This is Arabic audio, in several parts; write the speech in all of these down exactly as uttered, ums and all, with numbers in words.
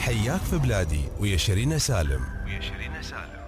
حياك في بلادي ويا شيرين سالم ويا شيرين سالم.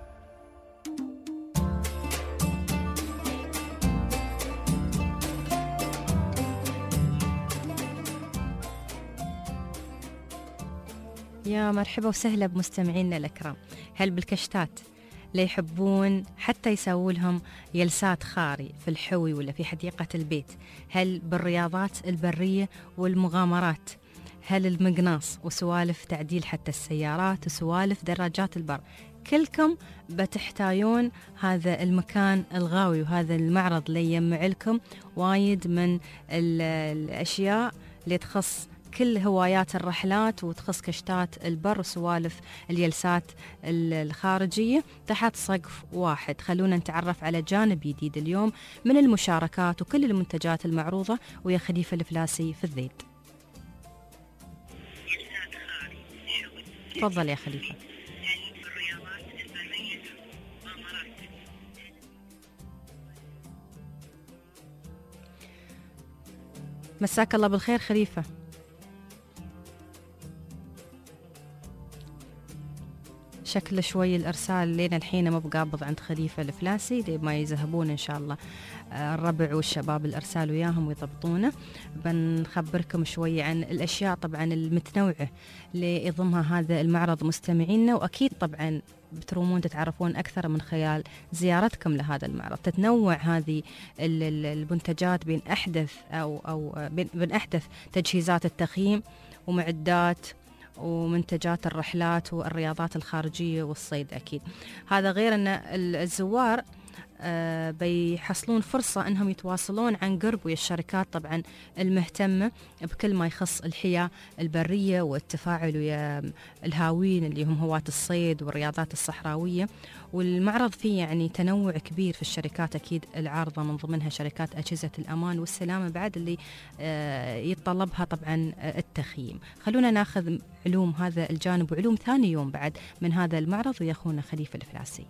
يا مرحبا وسهلا بمستمعينا الأكرام. هل بالكشتات اللي يحبون حتى يسووا لهم جلسات خاري في الحوي ولا في حديقة البيت؟ هل بالرياضات البرية والمغامرات؟ هل المقناص وسوالف تعديل حتى السيارات وسوالف دراجات البر؟ كلكم بتحتاجون هذا المكان الغاوي وهذا المعرض اللي يجمع لكم وايد من الأشياء اللي تخص كل هوايات الرحلات وتخص كشتات البر وسوالف الجلسات الخارجية تحت سقف واحد. خلونا نتعرف على جانب جديد اليوم من المشاركات وكل المنتجات المعروضة ويا خليفة الفلاسي في الذيد. تفضل يا خليفة. مساك الله بالخير خليفة. شكل شوي الإرسال لين الحين ما بقابض عند خليفة الفلاسي لما يذهبون إن شاء الله الربع والشباب الإرسال وياهم ويضبطونه. بنخبركم شوي عن الأشياء طبعا المتنوعة اللي يضمها هذا المعرض مستمعينا، وأكيد طبعا بترومون تتعرفون أكثر من خلال زيارتكم لهذا المعرض. تتنوع هذه المنتجات بين أحدث أو أو بين أحدث تجهيزات التخييم ومعدات ومنتجات الرحلات والرياضات الخارجية والصيد. أكيد هذا غير أن الزوار آه بيحصلون فرصة أنهم يتواصلون عن قرب ويا الشركات طبعا المهتمة بكل ما يخص الحياة البرية والتفاعل ويا الهاوين اللي هم هواة الصيد والرياضات الصحراوية. والمعرض فيه يعني تنوع كبير في الشركات أكيد العارضة، من ضمنها شركات أجهزة الأمان والسلامة بعد اللي آه يتطلبها طبعا التخييم. خلونا ناخذ علوم هذا الجانب وعلوم ثاني يوم بعد من هذا المعرض ويا أخونا خليفة الفلاسي.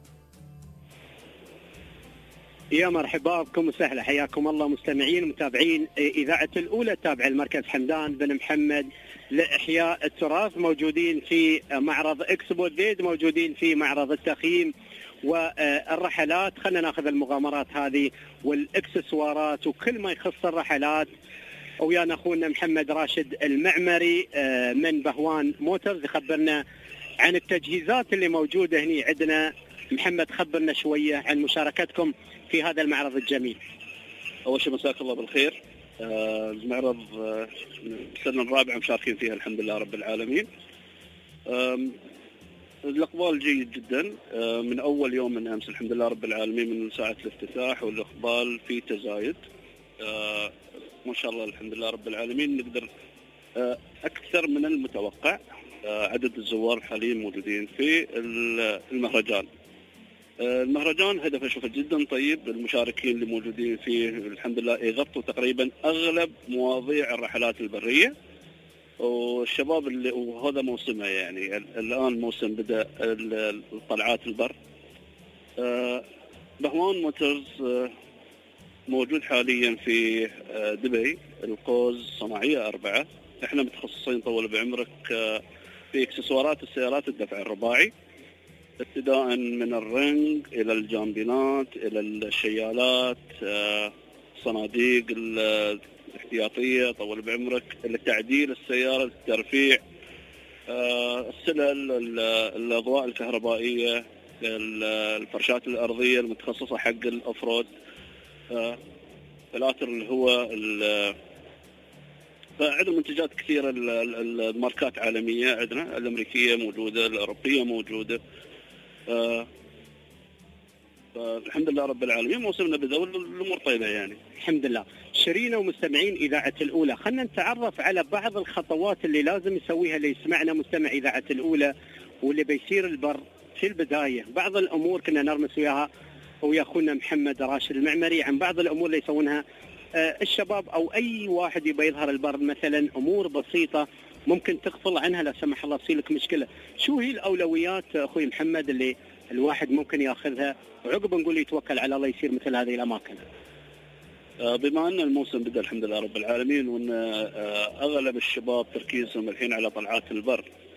يا مرحبا بكم وسهلا، حياكم الله مستمعين ومتابعين إذاعة الأولى تابع المركز حمدان بن محمد لإحياء التراث. موجودين في معرض إكسبو الذيد، موجودين في معرض التخييم والرحلات. خلنا ناخذ المغامرات هذه والإكسسوارات وكل ما يخص الرحلات ويانا أخونا محمد راشد المعمري من بهوان موتورز يخبرنا عن التجهيزات اللي موجودة هنا عندنا. محمد خبرنا شوية عن مشاركتكم في هذا المعرض الجميل. أول شيء مساك الله بالخير. آه المعرض آه السنة الرابعة مشاركين فيها الحمد لله رب العالمين. آه الإقبال جيد جدا آه من أول يوم من أمس الحمد لله رب العالمين من ساعة الافتتاح، والإقبال فيه تزايد آه ما شاء الله الحمد لله رب العالمين. نقدر آه أكثر من المتوقع آه عدد الزوار حاليا موجودين في المهرجان. المهرجان هدفه شوف جدا طيب. المشاركين اللي موجودين فيه الحمد لله يغطوا تقريبا اغلب مواضيع الرحلات البريه، والشباب اللي وهذا موسمه يعني الان موسم بدا الطلعات البر. بهوان موتورز موجود حاليا في دبي القوز صناعيه أربعة. احنا متخصصين طول بعمرك في اكسسوارات السيارات الدفع الرباعي، ابتداء من الرنج إلى الجامبينات إلى الشيالات، صناديق الاحتياطية طول بعمرك، إلى تعديل السيارة، الترفيع، السلل، الأضواء الكهربائية، الفرشات الأرضية المتخصصة حق الأوفرود، فلاتر الهواء. فعندنا منتجات كثيرة، الماركات عالمية عندنا، الأمريكية موجودة، الأوروبية موجودة. آه الحمد لله رب العالمين موسمنا بدأ والأمور طيبة يعني الحمد لله. شيرينا ومستمعين إذاعة الأولى، خلنا نتعرف على بعض الخطوات اللي لازم يسويها اللي يسمعنا مستمع إذاعة الأولى واللي بيسير البر في البداية. بعض الأمور كنا نرمس وياها ويا أخونا محمد راشد المعمري عن بعض الأمور اللي يسوونها آه الشباب أو أي واحد يبي يظهر البر، مثلا أمور بسيطة ممكن تغفل عنها لا سمح الله تصير لك مشكلة. شو هي الأولويات أخوي محمد اللي الواحد ممكن ياخذها وعقب نقول يتوكل على الله يصير مثل هذه الأماكن؟ بما أن الموسم بدأ الحمد لله رب العالمين، وأن أغلب الشباب تركيزهم الحين على طلعات البر،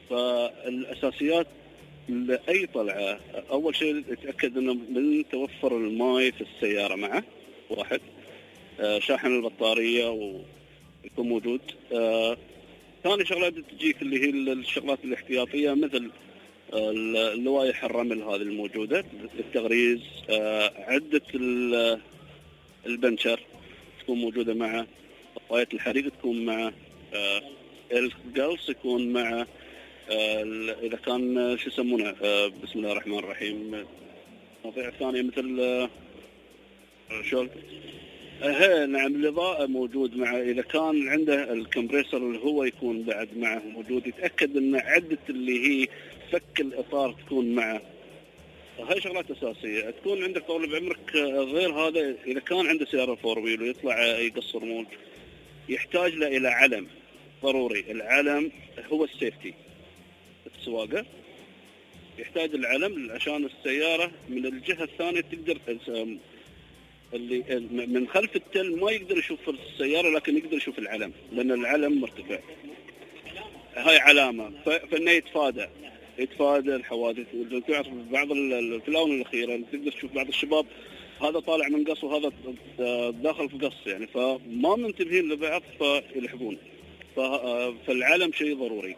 فالأساسيات لأي طلعة أول شيء اتأكد أنه من توفر الماء في السيارة معه واحد، شاحن البطارية ويكون موجود. ثاني شغلات تجيك اللي هي الشغلات الاحتياطية مثل اللوائح الرمل هذه الموجودة للتغريز، عدة البنشر تكون موجودة معه، طفاية الحريق تكون معه، الجلس يكون معه، إذا كان شو يسمونه بسم الله الرحمن الرحيم مواضيع ثانية مثل شو اها نعم الإضاءة موجود معه، إذا كان عنده الكمبريسر اللي هو يكون بعد معه موجود، يتأكد أن عدة اللي هي فك الإطار تكون معه. هاي شغلات أساسية. تكون عندك طول بعمرك غير هذا، إذا كان عنده سيارة فور ويل ويطلع يقصر مول يحتاج له إلى علم ضروري. العلم هو السيفتي السواقة، يحتاج العلم عشان السيارة من الجهة الثانية تقدر اللي من خلف التل ما يقدر يشوف السيارة لكن يقدر يشوف العلم لأن العلم مرتفع. هاي علامة فإنه يتفادى يتفادى الحوادث. وتعرف بعض في الآونة الأخيرة تقدر تشوف بعض الشباب هذا طالع من قص وهذا داخل في قص يعني، فما منتبهين لبعض فيلحقون. فالعلم شيء ضروري.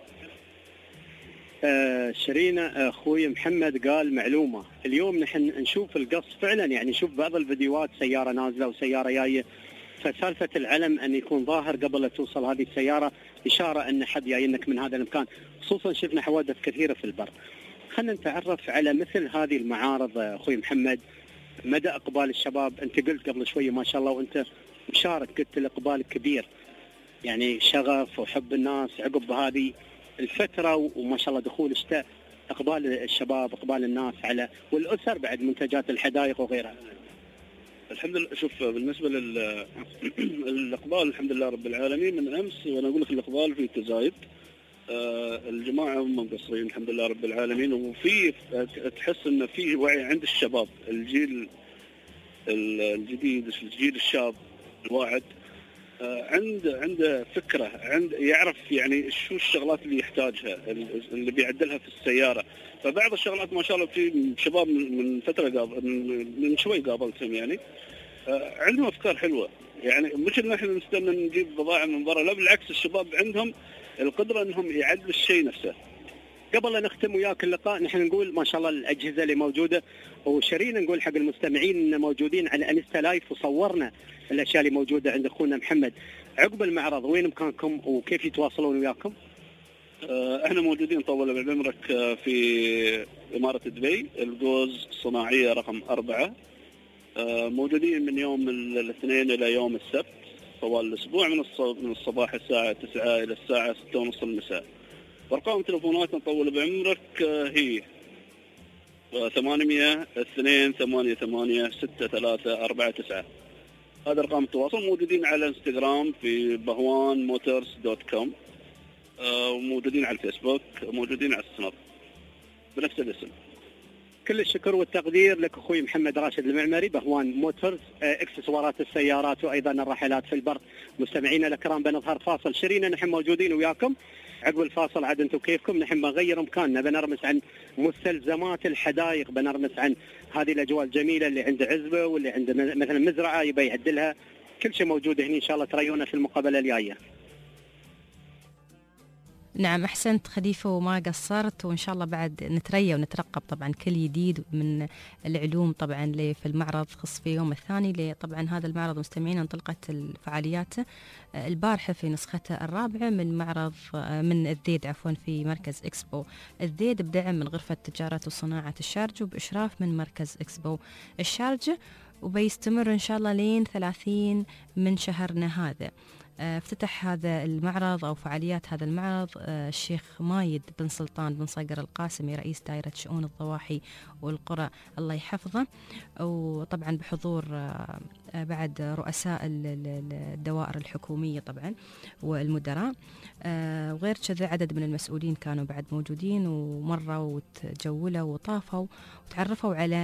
آه شرينا اخوي محمد قال معلومه، اليوم نحن نشوف القص فعلا، يعني نشوف بعض الفيديوهات سياره نازله وسياره جايه، فسالفه العلم ان يكون ظاهر قبل لا توصل هذه السياره اشاره ان حد جاينك من هذا المكان، خصوصا شفنا حوادث كثيره في البر. خلينا نتعرف على مثل هذه المعارض اخوي محمد، مدى اقبال الشباب. انت قلت قبل شويه ما شاء الله وانت مشارك، قلت الاقبال كبير، يعني شغف وحب الناس عقب هذه الفترة وما شاء الله دخول الشتاء، اقبال الشباب اقبال الناس على والاسر بعد منتجات الحدائق وغيرها. الحمد لله. شوف بالنسبة للاقبال الحمد لله رب العالمين، من امس وانا اقول لك الاقبال في تزايد. آه الجماعة هم مقصرين الحمد لله رب العالمين، وفي تحس ان في وعي عند الشباب، الجيل الجديد الجيل الشاب الواعد عنده عنده فكرة، عند يعرف يعني شو الشغلات اللي يحتاجها اللي بيعدلها في السيارة. فبعض الشغلات ما شاء الله في شباب من فترة قابل من شوي قابلتهم يعني عندهم أفكار حلوة، يعني مش إن إحنا نستنى نجيب بضاعة من برا، لا بالعكس الشباب عندهم القدرة إنهم يعدلوا الشيء نفسه. قبل لا نختم وياك اللقاء نحن نقول ما شاء الله الأجهزة اللي موجودة، وشرينا نقول حق المستمعين إن موجودين على انستا لايف وصورنا الأشياء اللي موجودة عند أخونا محمد. عقب المعرض وين مكانكم وكيف يتواصلون وياكم؟ احنا موجودين طول بعمرك في إمارة دبي، الجوز الصناعية رقم أربعة. موجودين من يوم الاثنين إلى يوم السبت طوال الأسبوع، من من الصباح الساعة تسعة إلى الساعة ستة ونص المساء. وارقام تلفوناتنا طول بعمرك هي ثمانمية اثنين ثمانية ثمانية ستة ثلاثة أربعة تسعة. هذا ارقام التواصل. موجودين على انستغرام في بهوان موتورز دوت كوم، وموجودين على الفيسبوك، موجودين على السناب بنفس الاسم. كل الشكر والتقدير لك اخوي محمد راشد المعمري، بهوان موتورز، اكسسوارات السيارات وايضا الرحلات في البر. مستمعينا الكرام بنظهر فاصل، شرينا نحن موجودين وياكم. عقب الفاصل عاد انتم كيفكم، نحن بنغير مكاننا، بنرمس عن مستلزمات الحدائق، بنرمس عن هذه الاجواء الجميله اللي عند عزبه واللي عند مثلا مزرعه يبي يعدلها، كل شيء موجود هنا ان شاء الله تريونا في المقابله الجايه. نعم أحسنت خليفة وما قصرت، وإن شاء الله بعد نتريا ونترقب طبعا كل جديد من العلوم طبعا اللي في المعرض، خص في يوم الثاني اللي طبعا هذا المعرض مستمعين انطلقت الفعاليات البارحة في نسخته الرابعة من معرض من الذيد عفوا في مركز إكسبو الذيد، بدعم من غرفة تجارة وصناعة الشارجة وبإشراف من مركز إكسبو الشارجة، وبيستمر إن شاء الله لين ثلاثين من شهرنا هذا. افتتح هذا المعرض أو فعاليات هذا المعرض الشيخ مايد بن سلطان بن صقر القاسمي رئيس دائرة شؤون الضواحي والقرى الله يحفظه، وطبعا بحضور بعد رؤساء الدوائر الحكومية طبعا والمدراء، وغير كذا عدد من المسؤولين كانوا بعد موجودين ومروا وتجولوا وطافوا وتعرفوا على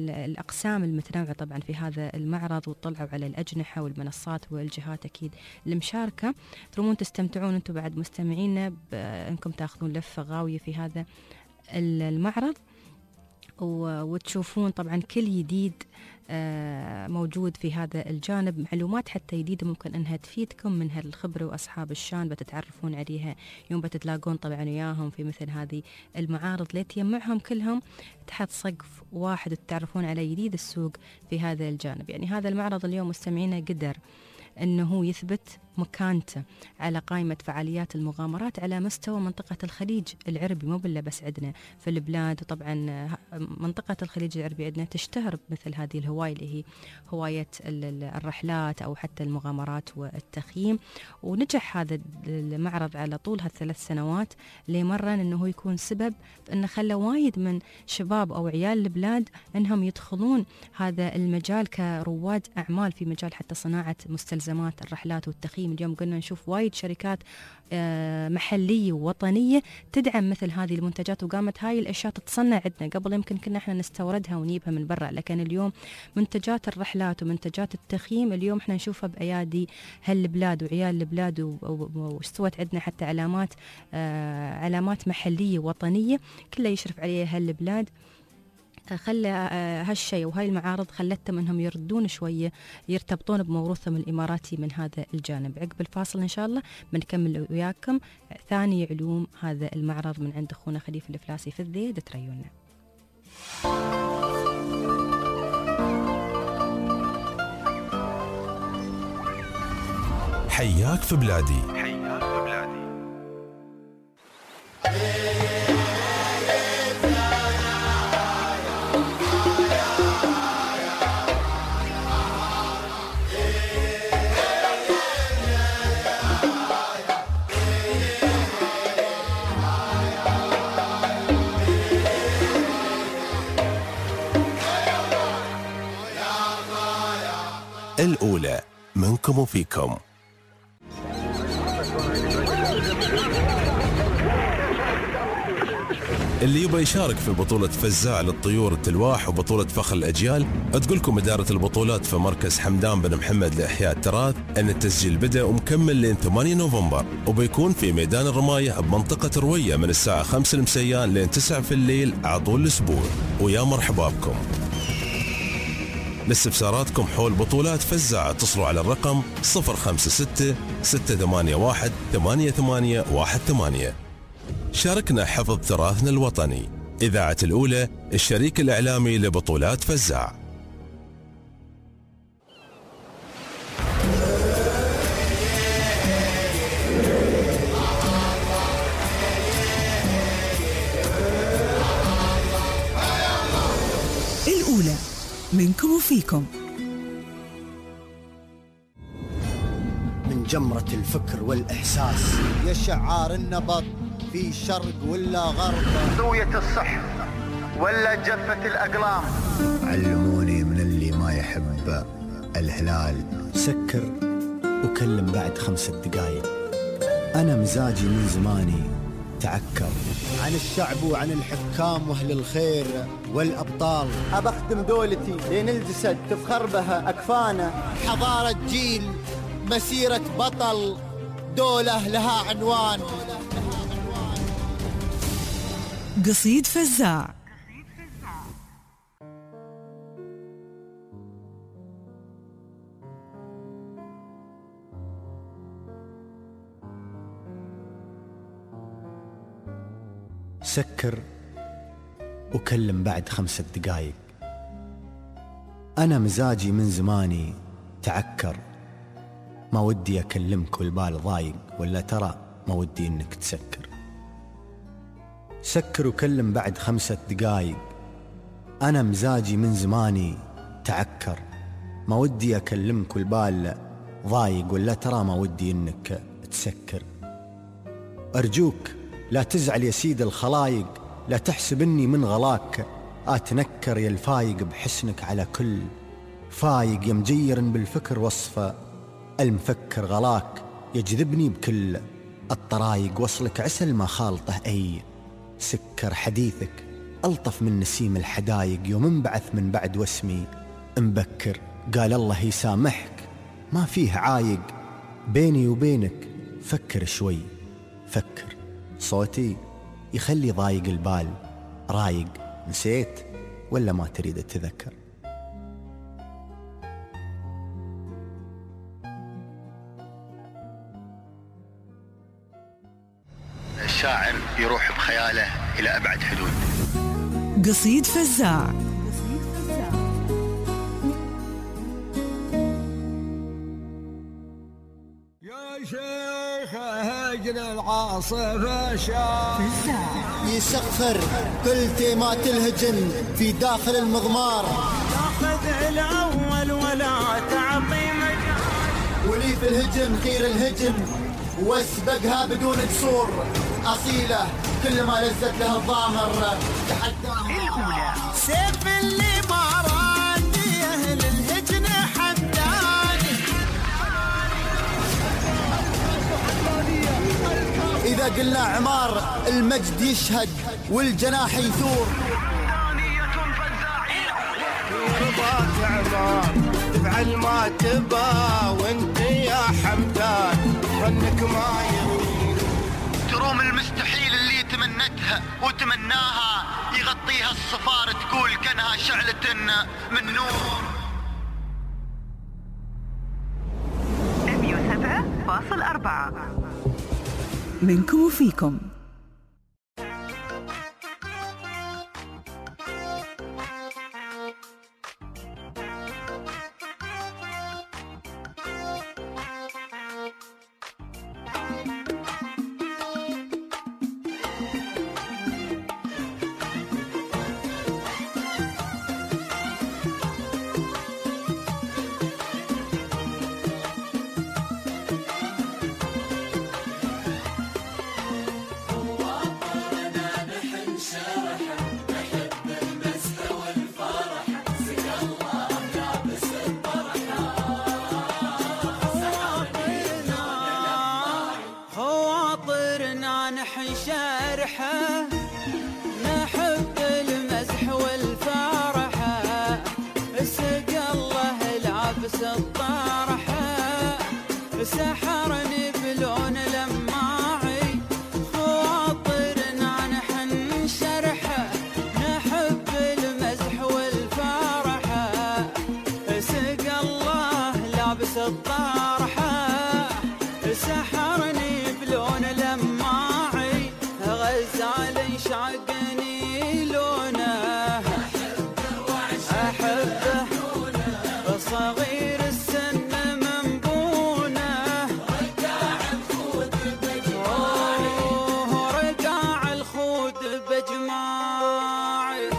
الأقسام المتنوعة طبعا في هذا المعرض، وطلعوا على الأجنحة والمنصات والجهات أكيد المشاركة ترومون تستمتعون أنتم بعد مستمعينا بأنكم تأخذون لفة غاوية في هذا المعرض، وتشوفون طبعا كل جديد موجود في هذا الجانب، معلومات حتى جديدة ممكن أنها تفيدكم من هالخبرة، وأصحاب الشان بتتعرفون عليها يوم بتتلاقون طبعا وياهم في مثل هذه المعارض، ليتجمعهم كلهم تحت سقف واحد وتتعرفون على جديد السوق في هذا الجانب. يعني هذا المعرض اليوم مستمعينا قدر أنه يثبت مكانته على قائمة فعاليات المغامرات على مستوى منطقة الخليج العربي، مو بالله بس عندنا في البلاد. وطبعا منطقة الخليج العربي عندنا تشتهر بمثل هذه الهواية اللي هي هواية الرحلات أو حتى المغامرات والتخييم. ونجح هذا المعرض على طول هالثلاث سنوات لمرن أنه يكون سبب أنه خلى وايد من شباب أو عيال البلاد أنهم يدخلون هذا المجال كرواد أعمال في مجال حتى صناعة مستلزمات الرحلات والتخييم. اليوم قلنا نشوف وايد شركات محلية ووطنية تدعم مثل هذه المنتجات، وقامت هاي الأشياء تتصنع عندنا. قبل يمكن كنا احنا نستوردها ونجيبها من برا، لكن اليوم منتجات الرحلات ومنتجات التخييم اليوم احنا نشوفها بأيادي هالبلاد وعيال البلاد، واستوت عندنا حتى علامات علامات محلية وطنية كلها يشرف عليها هالبلاد. خلى هالشيء وهاي المعارض خلتهم انهم يردون شويه يرتبطون بموروثهم الاماراتي من هذا الجانب. عقب الفاصل ان شاء الله بنكمل وياكم ثاني علوم هذا المعرض من عند اخونا خليفه الفلاسي في الذيد. تريونا حياك في بلادي. حياك في بلادي. الأولى منكم وفيكم. اللي يبغى يشارك في بطولة فزاع للطيور التلواح وبطولة فخر الأجيال، تقولكم إدارة البطولات في مركز حمدان بن محمد لإحياء التراث أن التسجيل بدأ ومكمل لين ثمانية نوفمبر، وبيكون في ميدان الرماية بمنطقة روية من الساعة خمسة المساء لين تسعة في الليل على طول الأسبوع. ويا مرحبا بكم. لاستفساراتكم حول بطولات فزاع اتصلوا على الرقم صفر خمسة ستة ستة ثمانية واحد ثمانية ثمانية واحد ثمانية. شاركنا حفظ تراثنا الوطني. إذاعة الأولى الشريك الإعلامي لبطولات فزاع. الأولى منكم وفيكم. من جمرة الفكر والإحساس يا شعار النبض في شرق ولا غرب، زوية الصح ولا جفة الأقلام. علموني من اللي ما يحب الهلال سكر وكلم بعد خمسة دقايق. أنا مزاجي من زماني تعكر عن الشعب وعن الحكام وأهل الخير والأبطال. أبخدم دولتي لين الجسد تفخر بها أكفانا. حضارة جيل مسيرة بطل دولة لها عنوان. قصيد فزاع. سكر وكلم بعد خمسة دقايق. أنا مزاجي من زماني تعكر، ما ودي أكلمك والبال ضايق، ولا ترى ما ودي إنك تسكر. سكر وكلم بعد خمسة دقايق. أنا مزاجي من زماني تعكر، ما ودي أكلمك والبال ضايق، ولا ترى ما ودي إنك تسكر. أرجوك لا تزعل يا سيد الخلايق، لا تحسب إني من غلاك أتنكر يا الفايق بحسنك على كل فايق. يا مجير بالفكر وصفه المفكر غلاك، يجذبني بكل الطرايق. وصلك عسل ما خالطه أي سكر، حديثك ألطف من نسيم الحدايق. يوم انبعث من بعد واسمي مبكر، قال الله يسامحك ما فيه عايق. بيني وبينك فكر شوي، فكر. صوتي يخلي ضايق البال، رايق، نسيت ولا ما تريد تتذكر؟ الشاعر يروح بخياله إلى أبعد حدود. قصيد فزاع. يا شيخ هجن العاصفة شاف يسخر كل تيمات الهجن في داخل المضمار، تاخذ الأول ولا تعطي مجال، ولي في الهجن خير الهجن واسبقها بدون قصور، أصيلة كل ما لزت لها الظاهر تحداها. سيف اللي ما راني أهل الهجن حمداني، إذا قلنا عمار المجد يشهد والجناح يثور. رضاك عمار تفعل ما تبا وانت يا حمدان فنك ما يروي، تروم المستحيل اللي تمنتها وتمناها، يغطيها الصفار تقول كانها شعلة من نور. مية وسبعة فاصلة أربعة منكم وفيكم. نحب المزح والفرحة، سق الله لابس الطرحة، سحرني بلون لماعي، خواطرنا نحن شرحة، نحب المزح والفرحة، سق الله لابس الطرحة، سحرني بلون لماعي، غزال شعقني لونه، أحبه صغير السن منبونه، رقاع الخود بجماعي، رقاع الخود بجماعي.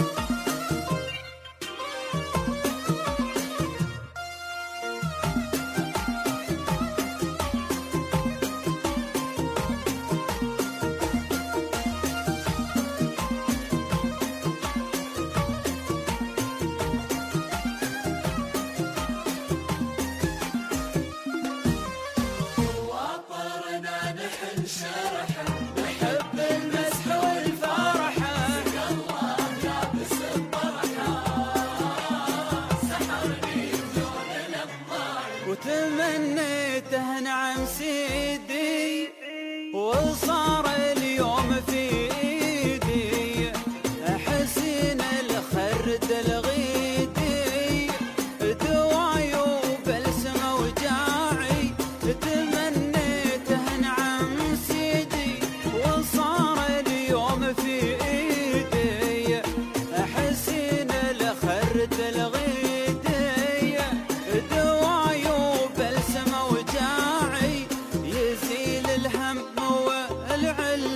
وتمنيته نعم سيدي وصار اليوم في ايدي، حسين الخرد الغيدي دواي وبلسم وجاعي، تمنيته نعم سيدي وصار اليوم في ايدي، حسين الخرد الغيدي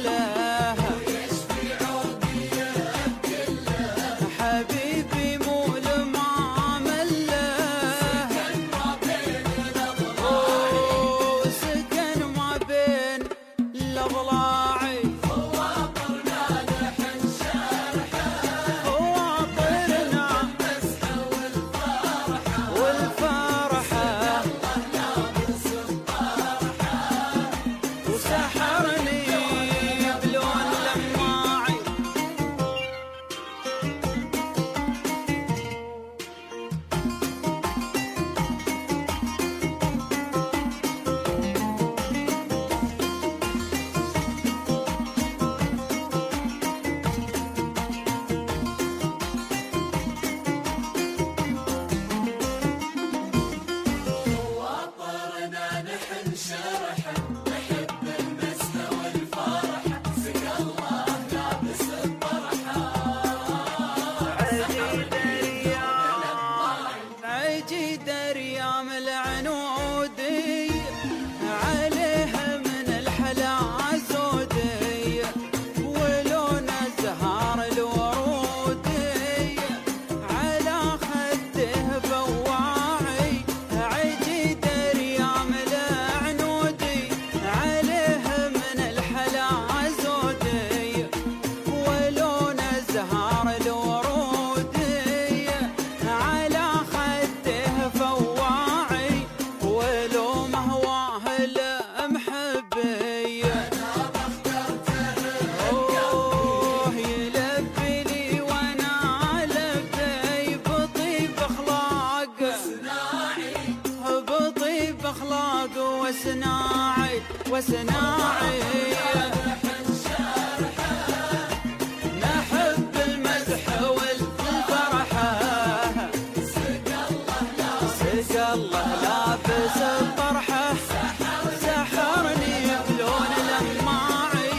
حبيبي مو وسناعي نحب المدح والفرحة سق الله لابس الطرحة سحرني بلون الأماعي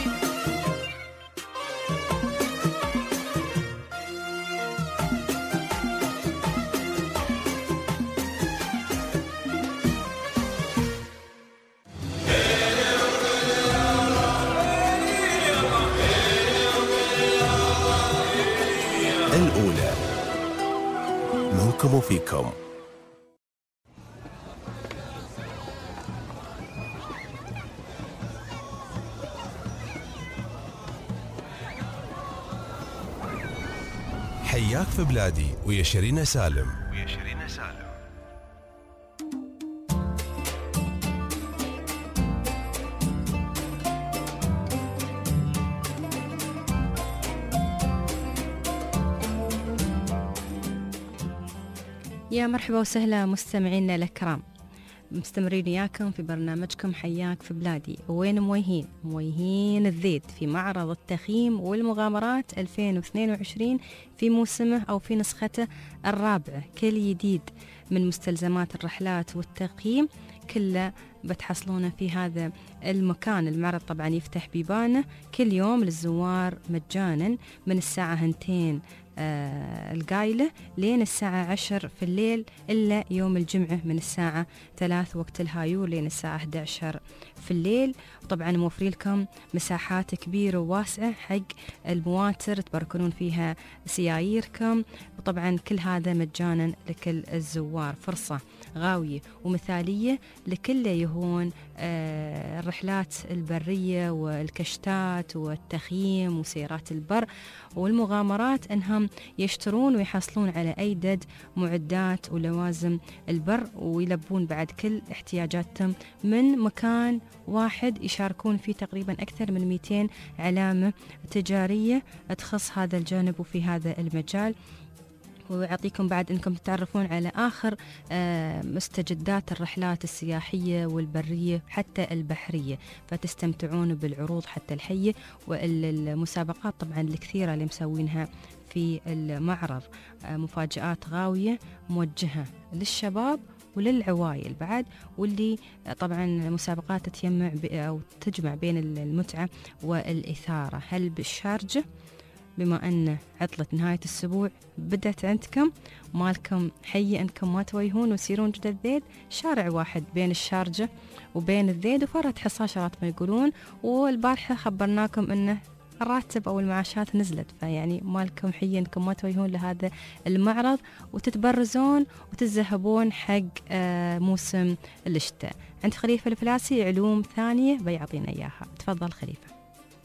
الأولى منكم وفيكم. حياك في بلادي ويا شيرين سالم ويا شيرين سالم. يا مرحبا وسهلا مستمعينا الكرام، مستمرين وياكم في برنامجكم حياك في بلادي. وين مويهين؟ مويهين الذيد في معرض التخييم والمغامرات ألفين واثنين وعشرين في موسمه أو في نسخته الرابعة. كل جديد من مستلزمات الرحلات والتقييم كله بتحصلونه في هذا المكان. المعرض طبعا يفتح بيبانه كل يوم للزوار مجانا من الساعة هنتين آه القايلة لين الساعة عشر في الليل، إلا يوم الجمعة من الساعة ثلاث وقت الهايور لين الساعة أحد عشر في الليل. طبعا موفرين لكم مساحات كبيرة وواسعة حق المواتر تبركنون فيها سياييركم، وطبعا كل هذا مجانا لكل الزوار. فرصة غاوية ومثالية لكل يهون آه الرحلات البرية والكشتات والتخييم وسيارات البر والمغامرات، أنهم يشترون ويحصلون على أيدد معدات ولوازم البر ويلبون بعد كل احتياجاتهم من مكان واحد يشاركون فيه تقريبا أكثر من مئتين علامة تجارية تخص هذا الجانب وفي هذا المجال. ويعطيكم بعد أنكم تتعرفون على آخر مستجدات الرحلات السياحية والبرية حتى البحرية، فتستمتعون بالعروض حتى الحية والمسابقات طبعا الكثيرة اللي مسوينها في المعرض. مفاجآت غاوية موجهة للشباب وللعوائل بعد، واللي طبعا مسابقات تجمع أو تجمع بين المتعة والإثارة. هل بالشارجة بما أن عطلة نهاية الأسبوع بدأت عندكم، مالكم حي أنكم ما تويهون وسيرون جدة الذيد؟ شارع واحد بين الشارجة وبين الذيد وفرت حصاشرات ما يقولون، والبارحة خبرناكم أنه الراتب أو المعاشات نزلت، فيعني مالكم حي أنكم ما تويهون لهذا المعرض وتتبرزون وتذهبون حق موسم الشتاء. عند خليفة الفلاسي علوم ثانية بيعطينا إياها. تفضل خليفة.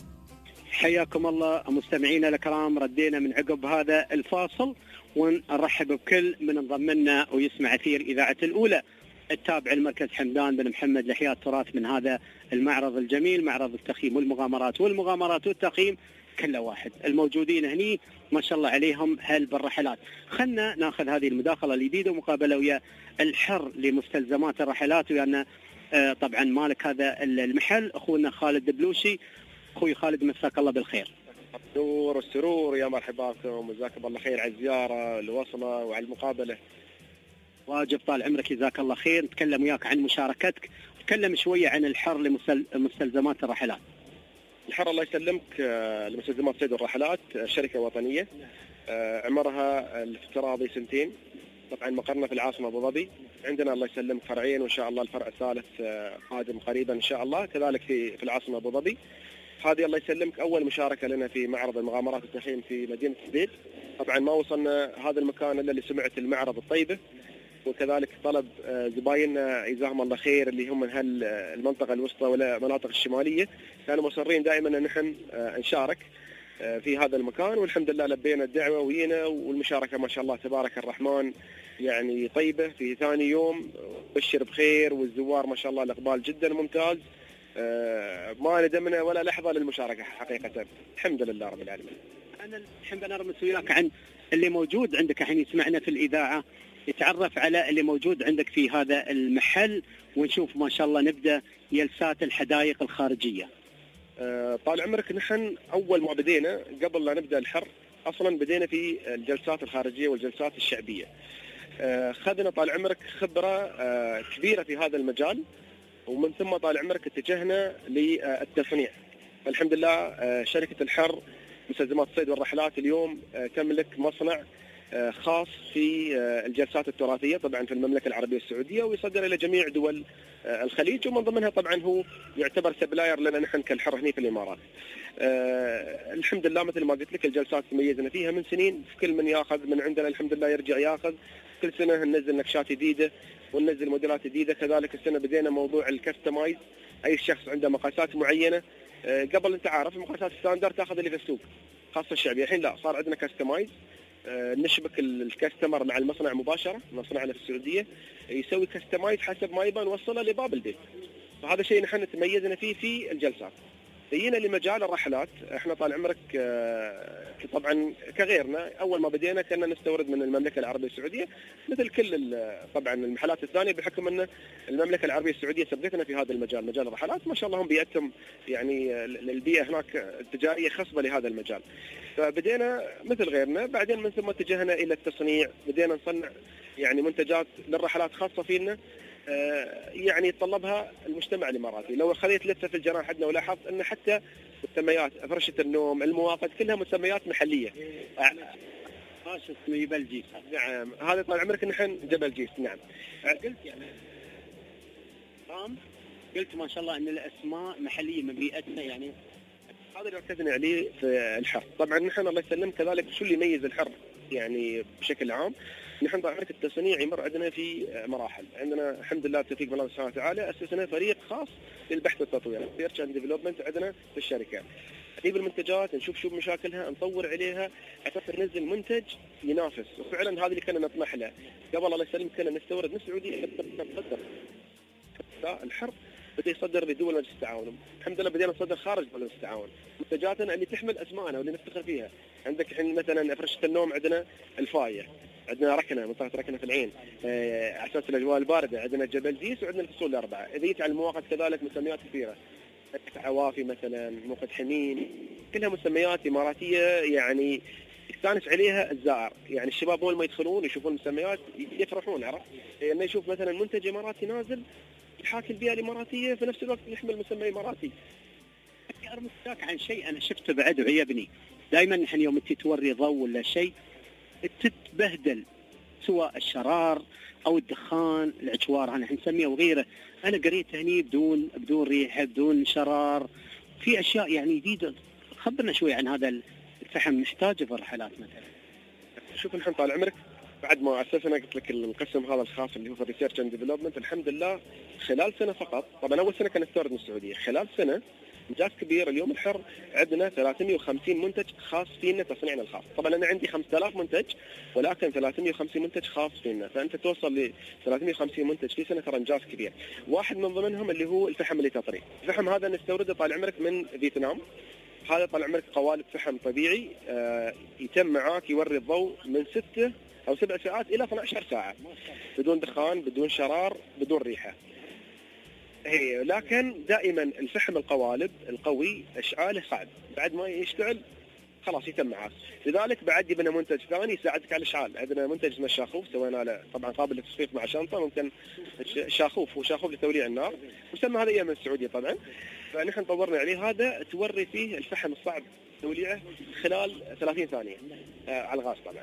حياكم الله مستمعينا الكرام، ردينا من عقب هذا الفاصل ونرحب بكل من انضم لنا ويسمع أثير إذاعة الأولى التابع المركز حمدان بن محمد لإحياء التراث من هذا المعرض الجميل، معرض التخييم والمغامرات والمغامرات والتقييم كله واحد. الموجودين هني ما شاء الله عليهم هل بالرحلات. خلنا ناخذ هذه المداخلة الجديدة ومقابلة ويا الحر لمستلزمات الرحلات، ويانا آه طبعا مالك هذا المحل أخونا خالد دبلوشي. أخوي خالد مساك الله بالخير. النور والسرور، يا مرحبا بكم وجزاكم الله خير على الزيارة الوصلة وعلى المقابلة. واجب طال عمرك جزاك الله خير. نتكلم وياك عن مشاركتك، نتكلم شوية عن الحر لمستلزمات الرحلات. الحر الله يسلمك لمستلزمات صيد الرحلات شركة وطنية عمرها الافتراضي سنتين، طبعا مقرنا في العاصمة أبو ظبي. عندنا الله يسلمك فرعين وإن شاء الله الفرع الثالث قادم قريبا إن شاء الله كذلك في في العاصمة أبو ظبي. هذه الله يسلمك أول مشاركة لنا في معرض المغامرات والتخييم في مدينة الذيد. طبعا ما وصلنا هذا المكان إلا اللي سمعت المعرض الطيبة، وكذلك طلب زبايننا جزاهم الله خير اللي هم من هالمنطقة الوسطى ولا المناطق الشمالية، كانوا مصرين دائما أن نحن نشارك في هذا المكان، والحمد لله لبينا الدعوة وينا، والمشاركة ما شاء الله تبارك الرحمن يعني طيبة. في ثاني يوم بشر بخير، والزوار ما شاء الله الإقبال جدا ممتاز. ما ندمنا ولا لحظة للمشاركة حقيقة، الحمد لله رب العالمين. أنا الحين بنرمس وياك عن اللي موجود عندك الحين يسمعنا في الإذاعة، يتعرف على اللي موجود عندك في هذا المحل، ونشوف ما شاء الله نبدأ جلسات الحدائق الخارجية. أه طال عمرك، نحن أول ما بدينا قبل لا نبدأ الحر أصلا بدينا في الجلسات الخارجية والجلسات الشعبية. أه خذنا طال عمرك خبرة أه كبيرة في هذا المجال، ومن ثم طال عمرك اتجهنا للتصنيع. الحمد لله أه شركة الحر مستلزمات الصيد والرحلات اليوم أه تملك مصنع خاص في الجلسات التراثية طبعا في المملكة العربية السعودية، ويصدر إلى جميع دول الخليج، ومن ضمنها طبعا هو يعتبر سبلاير لنا نحن كالحر هنا في الإمارات. أه الحمد لله مثل ما قلت لك الجلسات تميزنا فيها من سنين، في كل من ياخذ من عندنا الحمد لله يرجع ياخذ، كل سنة ننزل نكشات جديدة وننزل موديلات جديدة. كذلك السنة بدينا موضوع الكستمايز، أي شخص عنده مقاسات معينة. أه قبل أنت عارف المقاسات ستاندرد تاخذ اللي في السوق خاصة الشعبية، الحين لا، صار عندنا كستمايز. أه نشبك الكاستمر مع المصنع مباشرة، مصنعنا في السعودية يسوي كستمايز حسب ما يبغى نوصله لباب البيت، فهذا شيء نحن تميزنا فيه في الجلسات. جينا لمجال الرحلات، احنا طال عمرك أه طبعا كغيرنا اول ما بدينا كنا نستورد من المملكة العربية السعودية مثل كل طبعا المحلات الثانية، بحكم ان المملكة العربية السعودية سبقتنا في هذا المجال، مجال الرحلات ما شاء الله هم بيئتهم يعني البيئة هناك التجارية خصبة لهذا المجال. فبدينا مثل غيرنا، بعدين من ثم اتجهنا الى التصنيع، بدينا نصنع يعني منتجات للرحلات خاصة فينا يعني يتطلبها المجتمع الاماراتي. لو خليت لفه في الجناح عندنا ولاحظت ان حتى مسميات فرشه النوم، المواقد، كلها مسميات محليه. خاص اسمه جبل جيس. نعم هذا طال عمرك نحن جبل جيس. نعم قلت يعني قام قلت ما شاء الله ان الاسماء محليه من بيئتنا، يعني هذا اللي ركزنا عليه في الحر. طبعا نحن الله يسلم كذلك شو اللي يميز الحر يعني بشكل عام، نحن طبعا التصنيع يمر عندنا في مراحل. عندنا الحمد لله بتوفيق من الله سبحانه وتعالى اسسنا فريق خاص للبحث والتطوير، ريسيرش اند ديفلوبمنت عندنا في الشركه. نجيب المنتجات نشوف شو مشاكلها، نطور عليها حتى ننزل منتج ينافس، وفعلا هذا اللي كنا نطمح له. قبل الله يسلم كنا نستورد من السعوديه نصدر الحر، بدا يصدر لدول مجلس التعاون. الحمد لله بدينا نصدر خارج مجلس التعاون منتجاتنا اللي تحمل اسمائنا واللي نفتخر فيها. عندك الحين مثلا فرشه النوم عندنا الفايه، عندنا ركنه منطقه ركنه في العين، على اساس الاجواء البارده عندنا جبل جيس، وعندنا الفصول الاربعه. اذا جيت على المواقع كذلك مسميات كثيره، عوافي مثلا، موقد حمين، كلها مسميات اماراتيه يعني يستانس عليها الزائر. يعني الشباب اول ما يدخلون يشوفون المسميات يفرحون، عرفت؟ لانه يشوف مثلا منتج اماراتي نازل يحاكي البيئه الاماراتيه في نفس الوقت يحمل مسمى اماراتي. ارمسك عن شيء انا شفته بعد وعيبني، دائما نحن يوم انت توري ضوء ولا شيء تتبهدل، سواء الشرار او الدخان، العجوار احنا نسميه وغيره. انا قريت هني بدون بدون ريحه بدون شرار، في اشياء يعني جديده. خبرنا شوي عن هذا الفحم نحتاجه في الرحلات مثلا. شوف نحن طال عمرك بعد ما اسسنا قلت لك القسم هذا الخاص اللي هو في الريسيرش اند ديفلوبمنت، الحمد لله خلال سنه فقط، طبعا اول سنه كانت نستورد من السعوديه، خلال سنه انجاز كبير. اليوم الحر عندنا ثلاثمئة وخمسين منتج خاص فينا تصنيعنا الخاص. طبعا انا عندي خمسة آلاف منتج ولكن ثلاثمئة وخمسين منتج خاص فينا، فانت توصل ل ثلاثمئة وخمسين منتج في سنه ترى انجاز كبير. واحد من ضمنهم اللي هو الفحم اللي تطري. الفحم هذا نستورده طال عمرك من فيتنام. هذا طال عمرك قوالب فحم طبيعي آه يتم معاك يوري الضوء من ستة او سبع ساعات الى اثنتي عشرة ساعه بدون دخان بدون شرار بدون ريحه. هي لكن دائما الفحم القوالب القوي اشعاله صعب، بعد ما يشتعل خلاص يتم معاك. لذلك بعد جبنا منتج ثاني يساعدك على الاشعال. عندنا منتج اسمه الشاخوف، سوينا له طبعا قابل للتصفيق مع شنطه، ممكن شاخوف وشاخوف لتوليع النار، وسمى هذا ايام من السعوديه طبعا. فنحن طورنا عليه، هذا توري فيه الفحم الصعب توليعه خلال ثلاثين ثانيه آه على الغاز طبعا.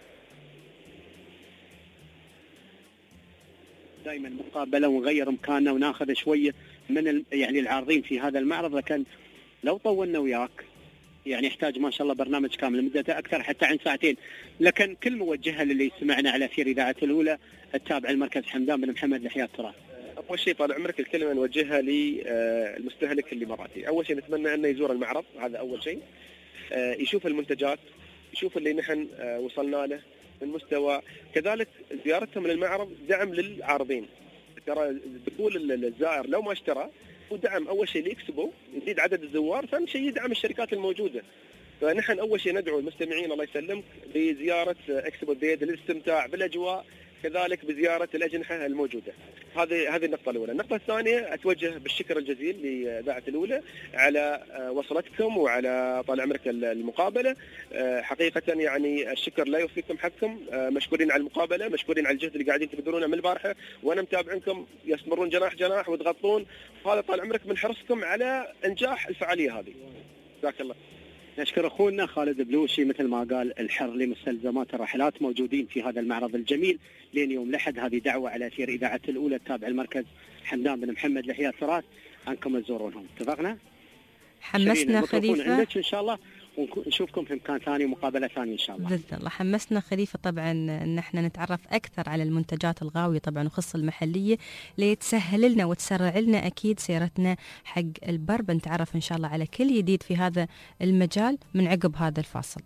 دائما مقابله ونغير مكاننا وناخذ شويه من ال... يعني العارضين في هذا المعرض، لكن لو طولنا وياك يعني يحتاج ما شاء الله برنامج كامل مدته اكثر حتى عن ساعتين. لكن كل موجهه للي سمعنا على اثير اذاعه الاولى التابعه لمركز حمدان بن محمد لاحياء التراث. اول شيء طال عمرك الكلمه نوجهها للمستهلك الاماراتي. اول شيء نتمنى انه يزور المعرض، هذا اول شيء، يشوف المنتجات، يشوف اللي نحن وصلنا له من مستوى. كذلك زيارتهم للمعرض دعم للعارضين. ترى دخول الزائر لو ما اشترى ودعم اول شيء لإكسبو، يزيد عدد الزوار، ثاني شيء يدعم الشركات الموجوده. فنحن اول شيء ندعو المستمعين الله يسلمك بزياره اكسبو البيد للاستمتاع بالاجواء، كذلك بزيارة الأجنحة الموجودة. هذه هذه النقطة الأولى. النقطة الثانية أتوجه بالشكر الجزيل لإذاعة الأولى على وصلتكم وعلى طال عمرك المقابلة. حقيقة يعني الشكر لا يوفيكم حقكم، مشكورين على المقابلة، مشكورين على الجهد اللي قاعدين تبذلونه من البارحة، وأنا متابعينكم يستمرون جناح جناح وتغطون، وهذا طال عمرك من حرصكم على إنجاح الفعالية هذه. جزاك الله. نشكر اخونا خالد بلوشي، مثل ما قال الحر لمستلزمات الرحلات موجودين في هذا المعرض الجميل لين يوم الأحد. هذه دعوة على أثير إذاعة الأولى التابع المركز حمدان بن محمد لإحياء التراث، أنكم تزورونهم. اتفقنا؟ حمسنا خليفة إن شاء الله، ونشوفكم في مكان ثاني ومقابلة ثانية إن شاء الله. بإذن الله. حمسنا خليفة طبعا أن احنا نتعرف أكثر على المنتجات الغاوية طبعا وخص المحلية ليتسهل لنا وتسرع لنا أكيد سيرتنا حق البر. بنتعرف إن شاء الله على كل جديد في هذا المجال من عقب هذا الفاصل.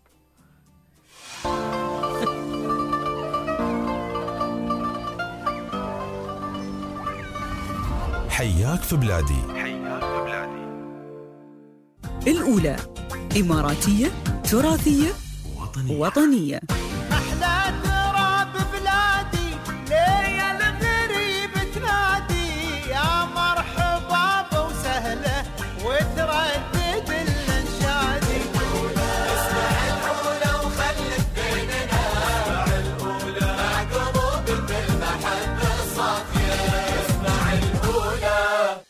حياك في بلادي. حياك في بلادي. الأولى إماراتية، تراثية، وطنية, وطنية. أحلى تراب بلادي ليا الغريب تنادي، يا مرحبا وسهلة وتردد الانشادي. اسمع الأولى وخلف بيننا، اسمع الأولى مع قلوب بالمحبة الصافية، اسمع الأولى.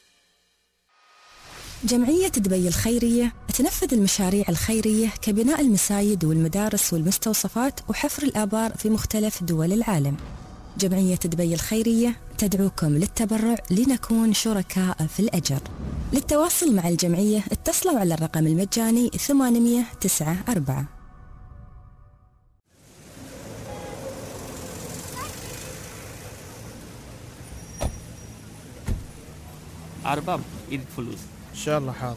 جمعية دبي الخيرية تنفذ المشاريع الخيرية كبناء المساجد والمدارس والمستوصفات وحفر الآبار في مختلف دول العالم. جمعية دبي الخيرية تدعوكم للتبرع لنكون شركاء في الأجر. للتواصل مع الجمعية اتصلوا على الرقم المجاني ثمانمئة وتسعة أربعة. أرباب إيد فلوس إن شاء الله. حاضر،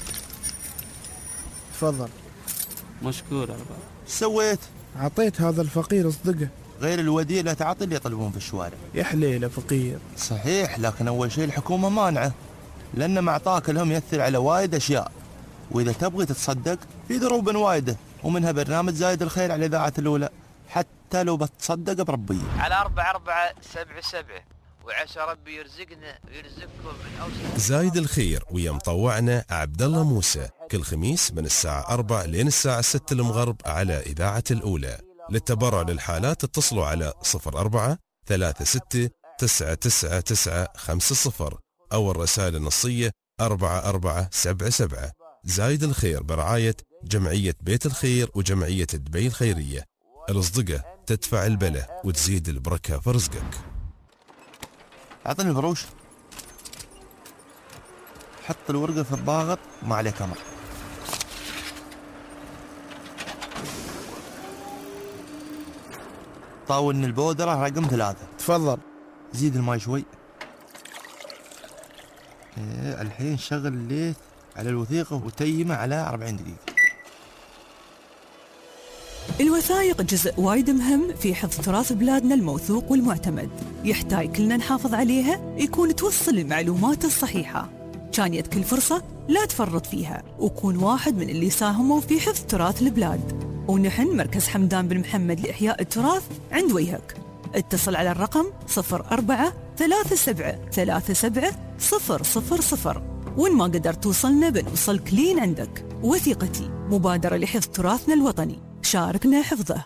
تفضل. مشكور أرباب. سويت؟ عطيت هذا الفقير اصدقه. غير الوديع لا تعطي اللي يطلبون في الشوارع. يا حليله فقير. صحيح، لكن أول شيء الحكومة مانعه، لأن مع طاك لهم يأثر على وايد أشياء، وإذا تبغي تتصدق في دروب وايدة، ومنها برنامج زايد الخير على إذاعة الأولى، حتى لو بتصدق بربية. على أربعة أربعة سبعة سبعة، وعسى ربي يرزقنا ويرزقكم من أوسع. زايد الخير ويا مطوعنا عبد الله موسى كل خميس من الساعة أربعة لين الساعة ستة المغرب على إذاعة الأولى. للتبرع للحالات اتصلوا على صفر أربعة ثلاثة ستة تسعة تسعة تسعة خمسة صفر أو الرسائل النصية أربعة أربعة سبعة سبعة. زايد الخير برعاية جمعية بيت الخير وجمعية دبي الخيرية. الأصدقة تدفع البلة وتزيد البركة في رزقك. أعطني البروش. حط الورقة في الضاغط وما عليك أمر. طاولني البودرة رقم ثلاثة. تفضل. زيد الماء شوي. إيه الحين شغل الليث على الوثيقة وتيمه على أربعين دقيقة. الوثائق جزء وايد مهم في حفظ تراث بلادنا الموثوق والمعتمد، يحتاج كلنا نحافظ عليها، يكون توصل المعلومات الصحيحة. كانت كل فرصة لا تفرط فيها، وكون واحد من اللي ساهموا في حفظ تراث البلاد. ونحن مركز حمدان بن محمد لإحياء التراث عند وجهك. اتصل على الرقم صفر أربعة ثلاثة سبعة ثلاثة سبعة صفر صفر صفر، وإن ما قدر توصلنا بنوصلك لين عندك. وثيقتي مبادرة لحفظ تراثنا الوطني، شاركنا حفظه.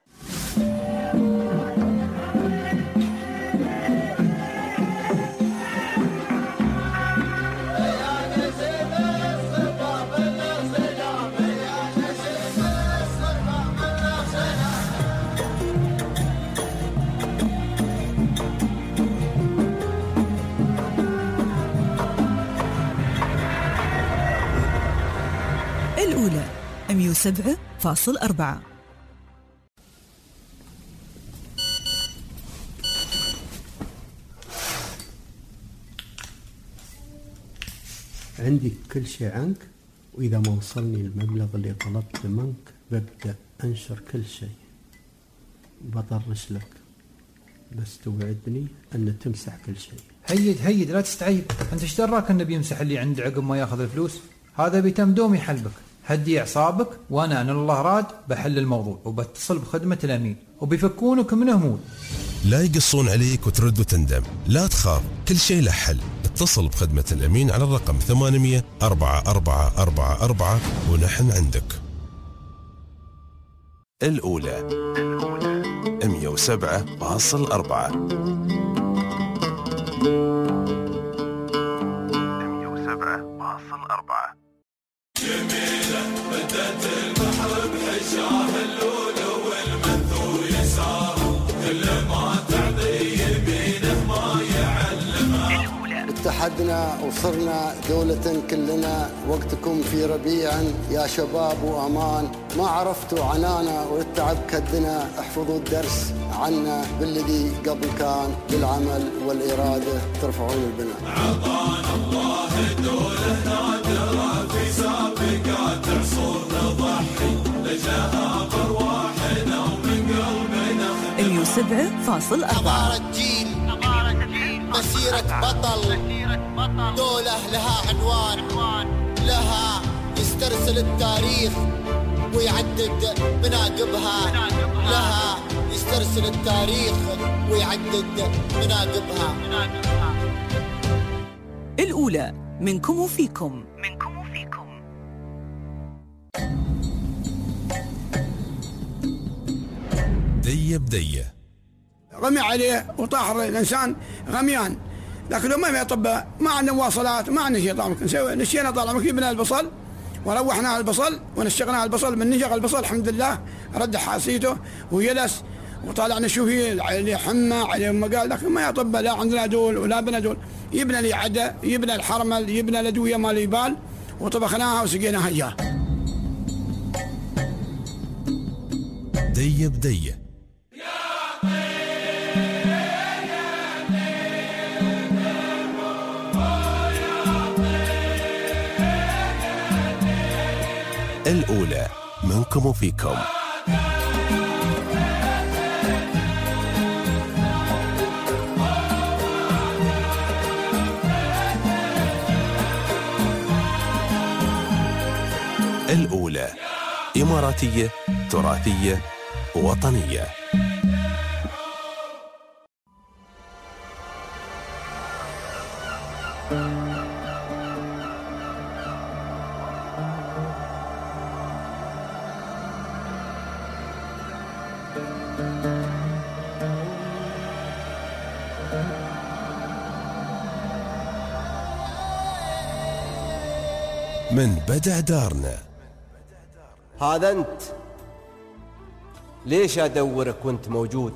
الأولى مئة وسبعة فاصلة أربعة. عندي كل شيء عنك، وإذا ما وصلني المبلغ اللي طلبته منك ببدأ أنشر كل شيء، بطرش لك، بس توعدني أن تمسح كل شيء. هيد هيد لا تستعيب، أنت ايش دراك أنه بيمسح اللي عند عقب ما ياخذ الفلوس؟ هذا بيتم دوم يحلبك. هدي أعصابك، وأنا أن الله راد بحل الموضوع، وبتصل بخدمة الأمين وبيفكونك من همول. لا يقصون عليك وترد وتندم. لا تخاف، كل شيء له حل. اتصل بخدمة الأمين على الرقم ثمانمية أربعة أربعة أربعة أربعة ونحن عندك. الأولى مية وسبعة فاصل أربعة. مية وسبعة فاصل أربعة. جميلة بدت البحر بحشاه اللولو والمنثور يساره، كل ما تعطي يمينه ما يعلمها. اتحدنا وصرنا دولة كلنا، وقتكم في ربيع يا شباب وأمان. ما عرفتوا عنانا والتعب كدنا، احفظوا الدرس عنا بالذي قبل كان، بالعمل والإرادة ترفعون البناء. عطانا الله دولة نادرة، في سابقات عصور نضحي لجلها برواحنا ومن قلبنا. مية وسبعة فاصل أربعة. مسيرة بطل، دولة لها عنوان، لها يسترسل التاريخ ويعدد مناقبها، لها يسترسل التاريخ ويعدد مناقبها. الأولى منكم وفيكم. منكم وفيكم. دية بدية. رمي عليه وطاح الإنسان غميان، لكن لو ما في أطباء ما عندنا مواصلات ما عندنا شيء. طبعا نسوي نشينا طالع جبنا البصل وروحنا البصل ونشغلنا البصل، من نشغل البصل الحمد لله رد حاسيته ويلس، وطالعنا نشوف عليه حمى عليه مقال، لكن ما يطبق. لا عندنا دول ولا بنا دول. يبنى لي عدا، يبنى الحرمل، يبنى الادويه مال يبال، وطبخناها وسقيناها اياه. دية بدية. الأولى منكم وفيكم. الأولى إماراتية تراثية وطنية. من بدع دارنا. هذا أنت، ليش أدورك وأنت موجود؟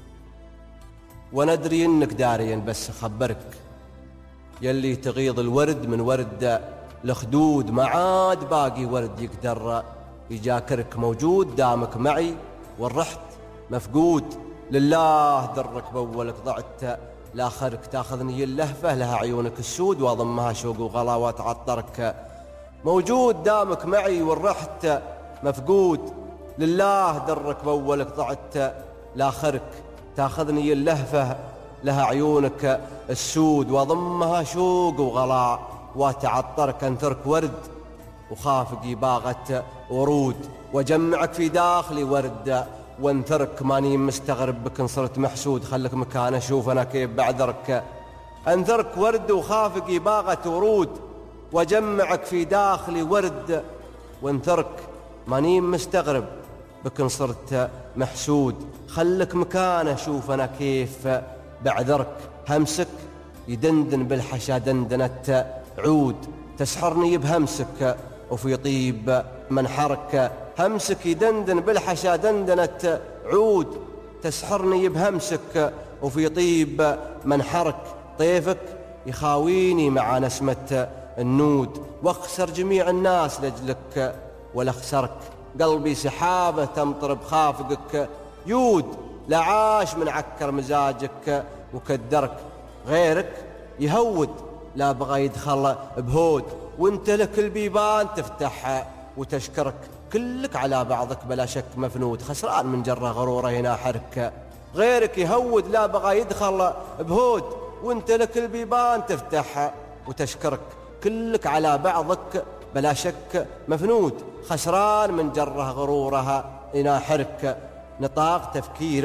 وأنا أدري إنك داريا، بس أخبرك يلي تغيض الورد من ورد الخدود، ما عاد باقي ورد يقدر يجاكرك. موجود دامك معي والرحت مفقود، لله درك بأولك ضعت لآخرك. تاخذني اللهفة لها عيونك السود، وأضمها شوق وغلا وتعطرك. موجود دامك معي والرحت مفقود، لله درك بأولك ضعت لآخرك. تاخذني اللهفة لها عيونك السود، وأضمها شوق وغلا وتعطرك. أنثرك ورد وخافقي باغت ورود، وجمعك في داخلي ورد وانثرك. ماني مستغرب بك ان صرت محسود، خلك مكان اشوف انا كيف بعذرك. انثرك ورد وخافقي باغت ورود، وجمعك في داخلي ورد وانثرك. ماني مستغرب بك ان صرت محسود، خلك مكان اشوف انا كيف بعذرك. همسك يدندن بالحشا دندنة عود، تسحرني بهمسك وفي طيب منحرك. همسك يدندن بالحشا دندنة عود، تسحرني بهمسك وفي طيب منحرك. طيفك يخاويني مع نسمة النود، واخسر جميع الناس لجلك ولا خسرك. قلبي سحابة تمطر بخافقك يود، لعاش من عكر مزاجك وكدرك. غيرك يهود لا بغى يدخل بهود، وانت لك البيبان تفتح وتشكرك. كلك على بعضك بلا شك مفنود، خسران من جره غروره هنا حرك. غيرك يهود لا بغى يدخل بهود، وانت لك البيبان تفتح وتشكرك. كلك على بعضك بلا شك مفنود، خسران من جره غرورها هنا حرك. نطاق تفكيره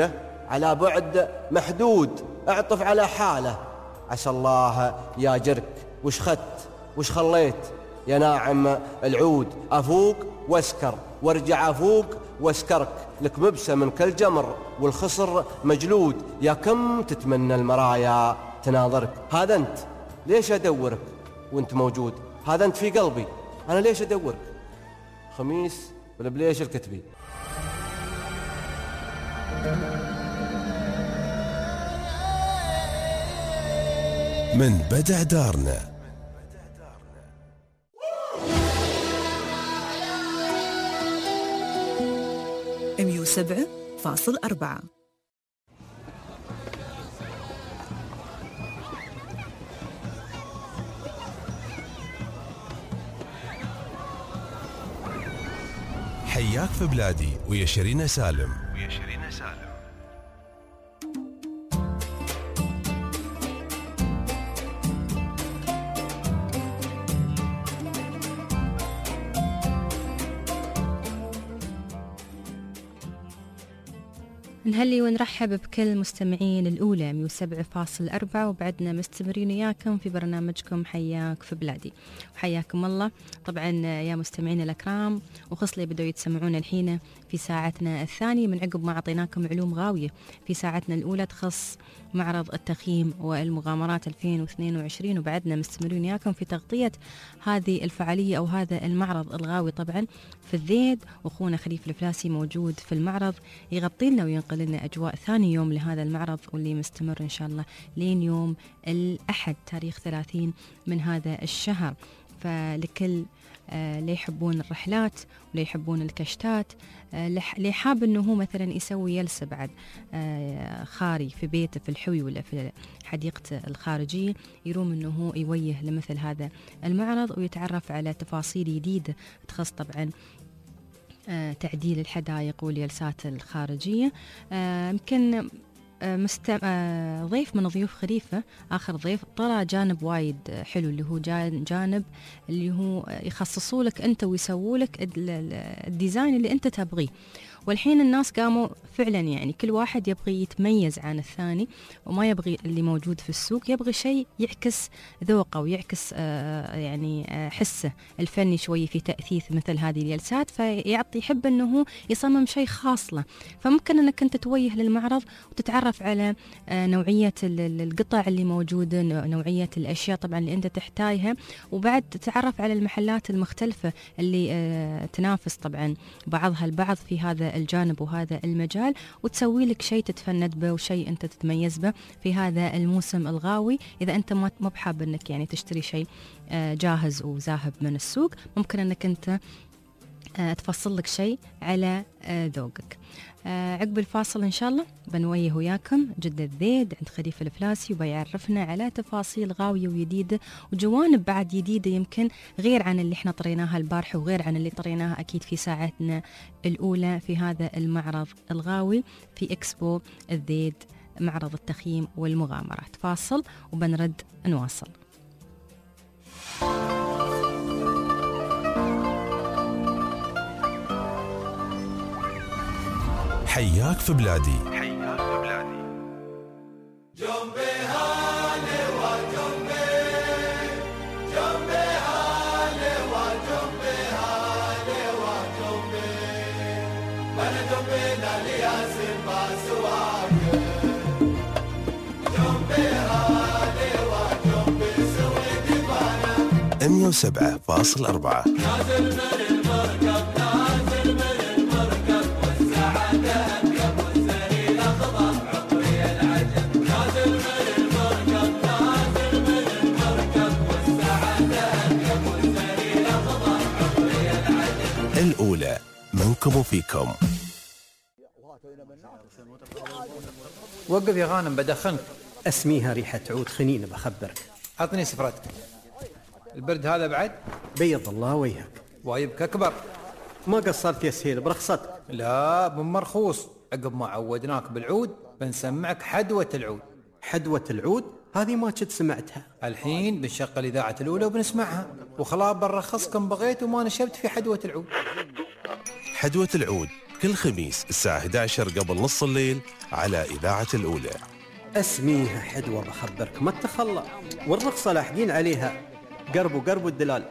على بعد محدود اعطف على حاله. عسى الله يا جرك وش خدت وش خليت يا ناعم العود، أفوق واسكر وارجع أفوق واسكرك، لك مبسة من كل جمر والخصر مجلود، يا كم تتمنى المرايا تناظرك. هذا أنت ليش أدورك وأنت موجود، هذا أنت في قلبي أنا ليش أدورك. خميس بالبليش الكتبي. من بدع دارنا مية وسبعة فاصل أربعة. حياك في بلادي ويا شيرين سالم. ويا شيرين سالم. نهلي ونرحب بكل مستمعين الأولى مية وسبعة فاصل أربعة، وبعدنا مستمرين وياكم في برنامجكم حياك في بلادي. وحياكم الله طبعا يا مستمعين الأكرام، وخصلي بدأوا يتسمعون الحين في ساعتنا الثانية من عقب ما أعطيناكم علوم غاوية. في ساعتنا الأولى تخص معرض التخييم والمغامرات ألفين واثنين وعشرين، وبعدنا مستمرين وياكم في تغطية هذه الفعالية أو هذا المعرض الغاوي طبعا في الذيد. وأخونا خليفة الفلاسي موجود في المعرض يغطي لنا وينقل لنا أجواء ثاني يوم لهذا المعرض، واللي مستمر إن شاء الله لين يوم الأحد تاريخ ثلاثين من هذا الشهر. فلكل آه اللي يحبون الرحلات واللي يحبون الكشتات، آه اللي حاب انه هو مثلا يسوي جلسه بعد آه خاري في بيته في الحوي ولا في حديقته الخارجيه، يروم انه هو يوجه لمثل هذا المعرض ويتعرف على تفاصيل جديده تخص طبعا آه تعديل الحدائق والجلسات الخارجيه. يمكن آه مست... آه ضيف من ضيوف خليفة، آخر ضيف طلع جانب وايد حلو اللي هو جانب اللي هو يخصصوا لك أنت ويسووا لك الديزاين اللي أنت تبغيه. والحين الناس قاموا فعلا يعني كل واحد يبغي يتميز عن الثاني وما يبغي اللي موجود في السوق، يبغي شيء يعكس ذوقه ويعكس آه يعني آه حسه الفني شوي في تأثيث مثل هذه الجلسات، فيعطي يحب أنه هو يصمم شيء خاص له. فممكن أنك أنت توجه للمعرض وتتعرف على آه نوعية القطع اللي موجودة، نوعية الأشياء طبعا اللي أنت تحتاجها، وبعد تتعرف على المحلات المختلفة اللي آه تنافس طبعا بعضها البعض في هذا الجانب وهذا المجال، وتسوي لك شيء تتفند به وشيء أنت تتميز به في هذا الموسم الغاوي. إذا أنت ما بحاب أنك يعني تشتري شيء جاهز وذاهب من السوق، ممكن أنك أنت تفصل لك شيء على ذوقك. عقب الفاصل إن شاء الله بنويه وياكم جدة الذيد عند خليفة الفلاسي، وبيعرفنا على تفاصيل غاوية وجديدة وجوانب بعد جديدة يمكن غير عن اللي احنا طريناها البارحة وغير عن اللي طريناها أكيد في ساعتنا الأولى في هذا المعرض الغاوي في إكسبو الذيد، معرض التخييم والمغامرات. فاصل وبنرد نواصل. حياك في بلادي. حياك في بلادي. جنبي هاني وجنبي جنبي هاني وجنبي هاني وجنبي أنا جنبي للياسين ما سواك جنبي هاني وجنبي سوي دبانا مية وسبعة فاصل أربعة. نازل من المركب نازل من المركب والسعادة الأولى منكم وفيكم. وقف يا غانم بدخنك. اسميها ريحة عود خنين بخبرك. عطني سفرتك. البرد هذا بعد؟ بيض الله وجهك. وايبك أكبر. ما قصرت يا سهيل برخصتك. لا بمرخوص، عقب ما عودناك بالعود بنسمعك حدوة العود. حدوة العود؟ هذه ما كنت سمعتها. الحين بنشغل إذاعة الأولى وبنسمعها، وخلاص بنرخصكم بغيت وما نشبت في حدوة العود. حدوة العود كل خميس الساعة إحدى عشر قبل نص الليل على إذاعة الأولى. اسميها حدوة بخبرك ما تخلى، والرخصة لاحقين عليها، قرب وقرب الدلال.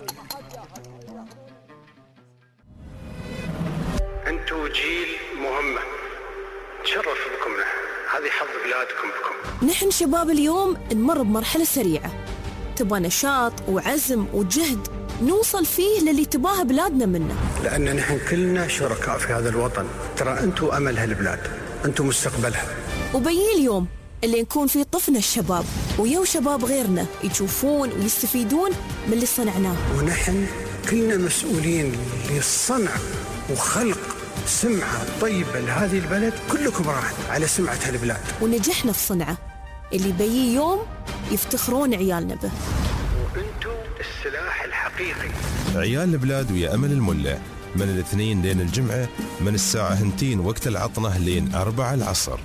انتوا جيل مهمة، تشرف بكم، هذه حظ بلادكم بكم. نحن شباب اليوم نمر بمرحلة سريعة، تبغى نشاط وعزم وجهد نوصل فيه للي تباه بلادنا منه، لأن نحن كلنا شركاء في هذا الوطن، ترى أنتوا أمل هالبلاد، أنتوا مستقبلها. وبيجي اليوم اللي نكون فيه طفنا الشباب ويو شباب غيرنا يشوفون ويستفيدون من اللي صنعناه، ونحن كلنا مسؤولين للصنع وخلق سمعة طيبة لهذه البلد، كلكم راح على سمعة هالبلاد، ونجحنا في صنعه اللي بيجي يوم يفتخرون عيالنا به. وأنتوا السلاح الحقيقي. عيال البلاد ويا أمل الملة من الاثنين لين الجمعة من الساعة هنتين وقت العطنة لين أربع العصر.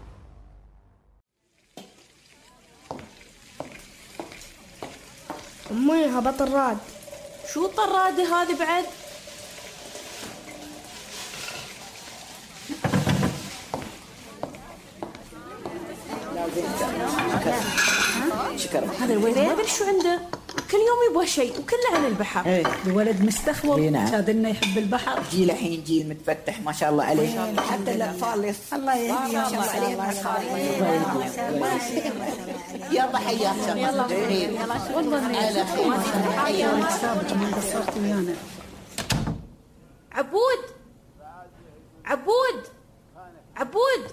أمي هبا طراد. شو طرادة هذه بعد؟ شكرا. هذا الولد ما ادري شو عنده، كل يوم يبغى شيء وكله عن البحر. ايه الولد مستخوض، إيه نعم. شادنا يحب البحر، جيل الحين جيل متفتح ما شاء الله عليه، حتى الاطفال الله يهديهم ما شاء الله. يلا حياك يلا والله على خير. سابق من قصرت ويانا. عبود عبود عبود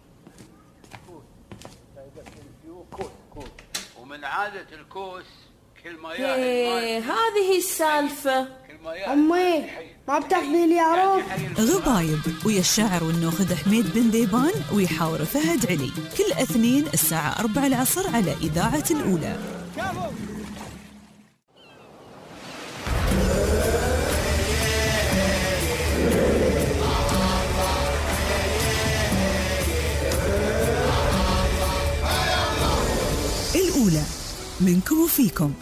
ومن عادة الكوس كل ما ايه هذه السالفة. أمي ما بتاخذي لي عروض. غبايب ويا الشاعر والناخذ حميد بن ديبان ويحاور فهد علي كل اثنين الساعة أربعة العصر على إذاعة الأولى. الأولى منكم وفيكم.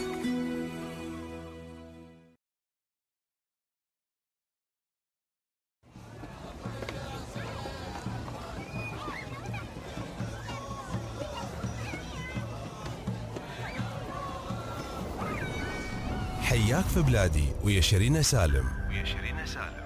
حياك في بلادي ويا شيرين سالم. ويا شيرين سالم.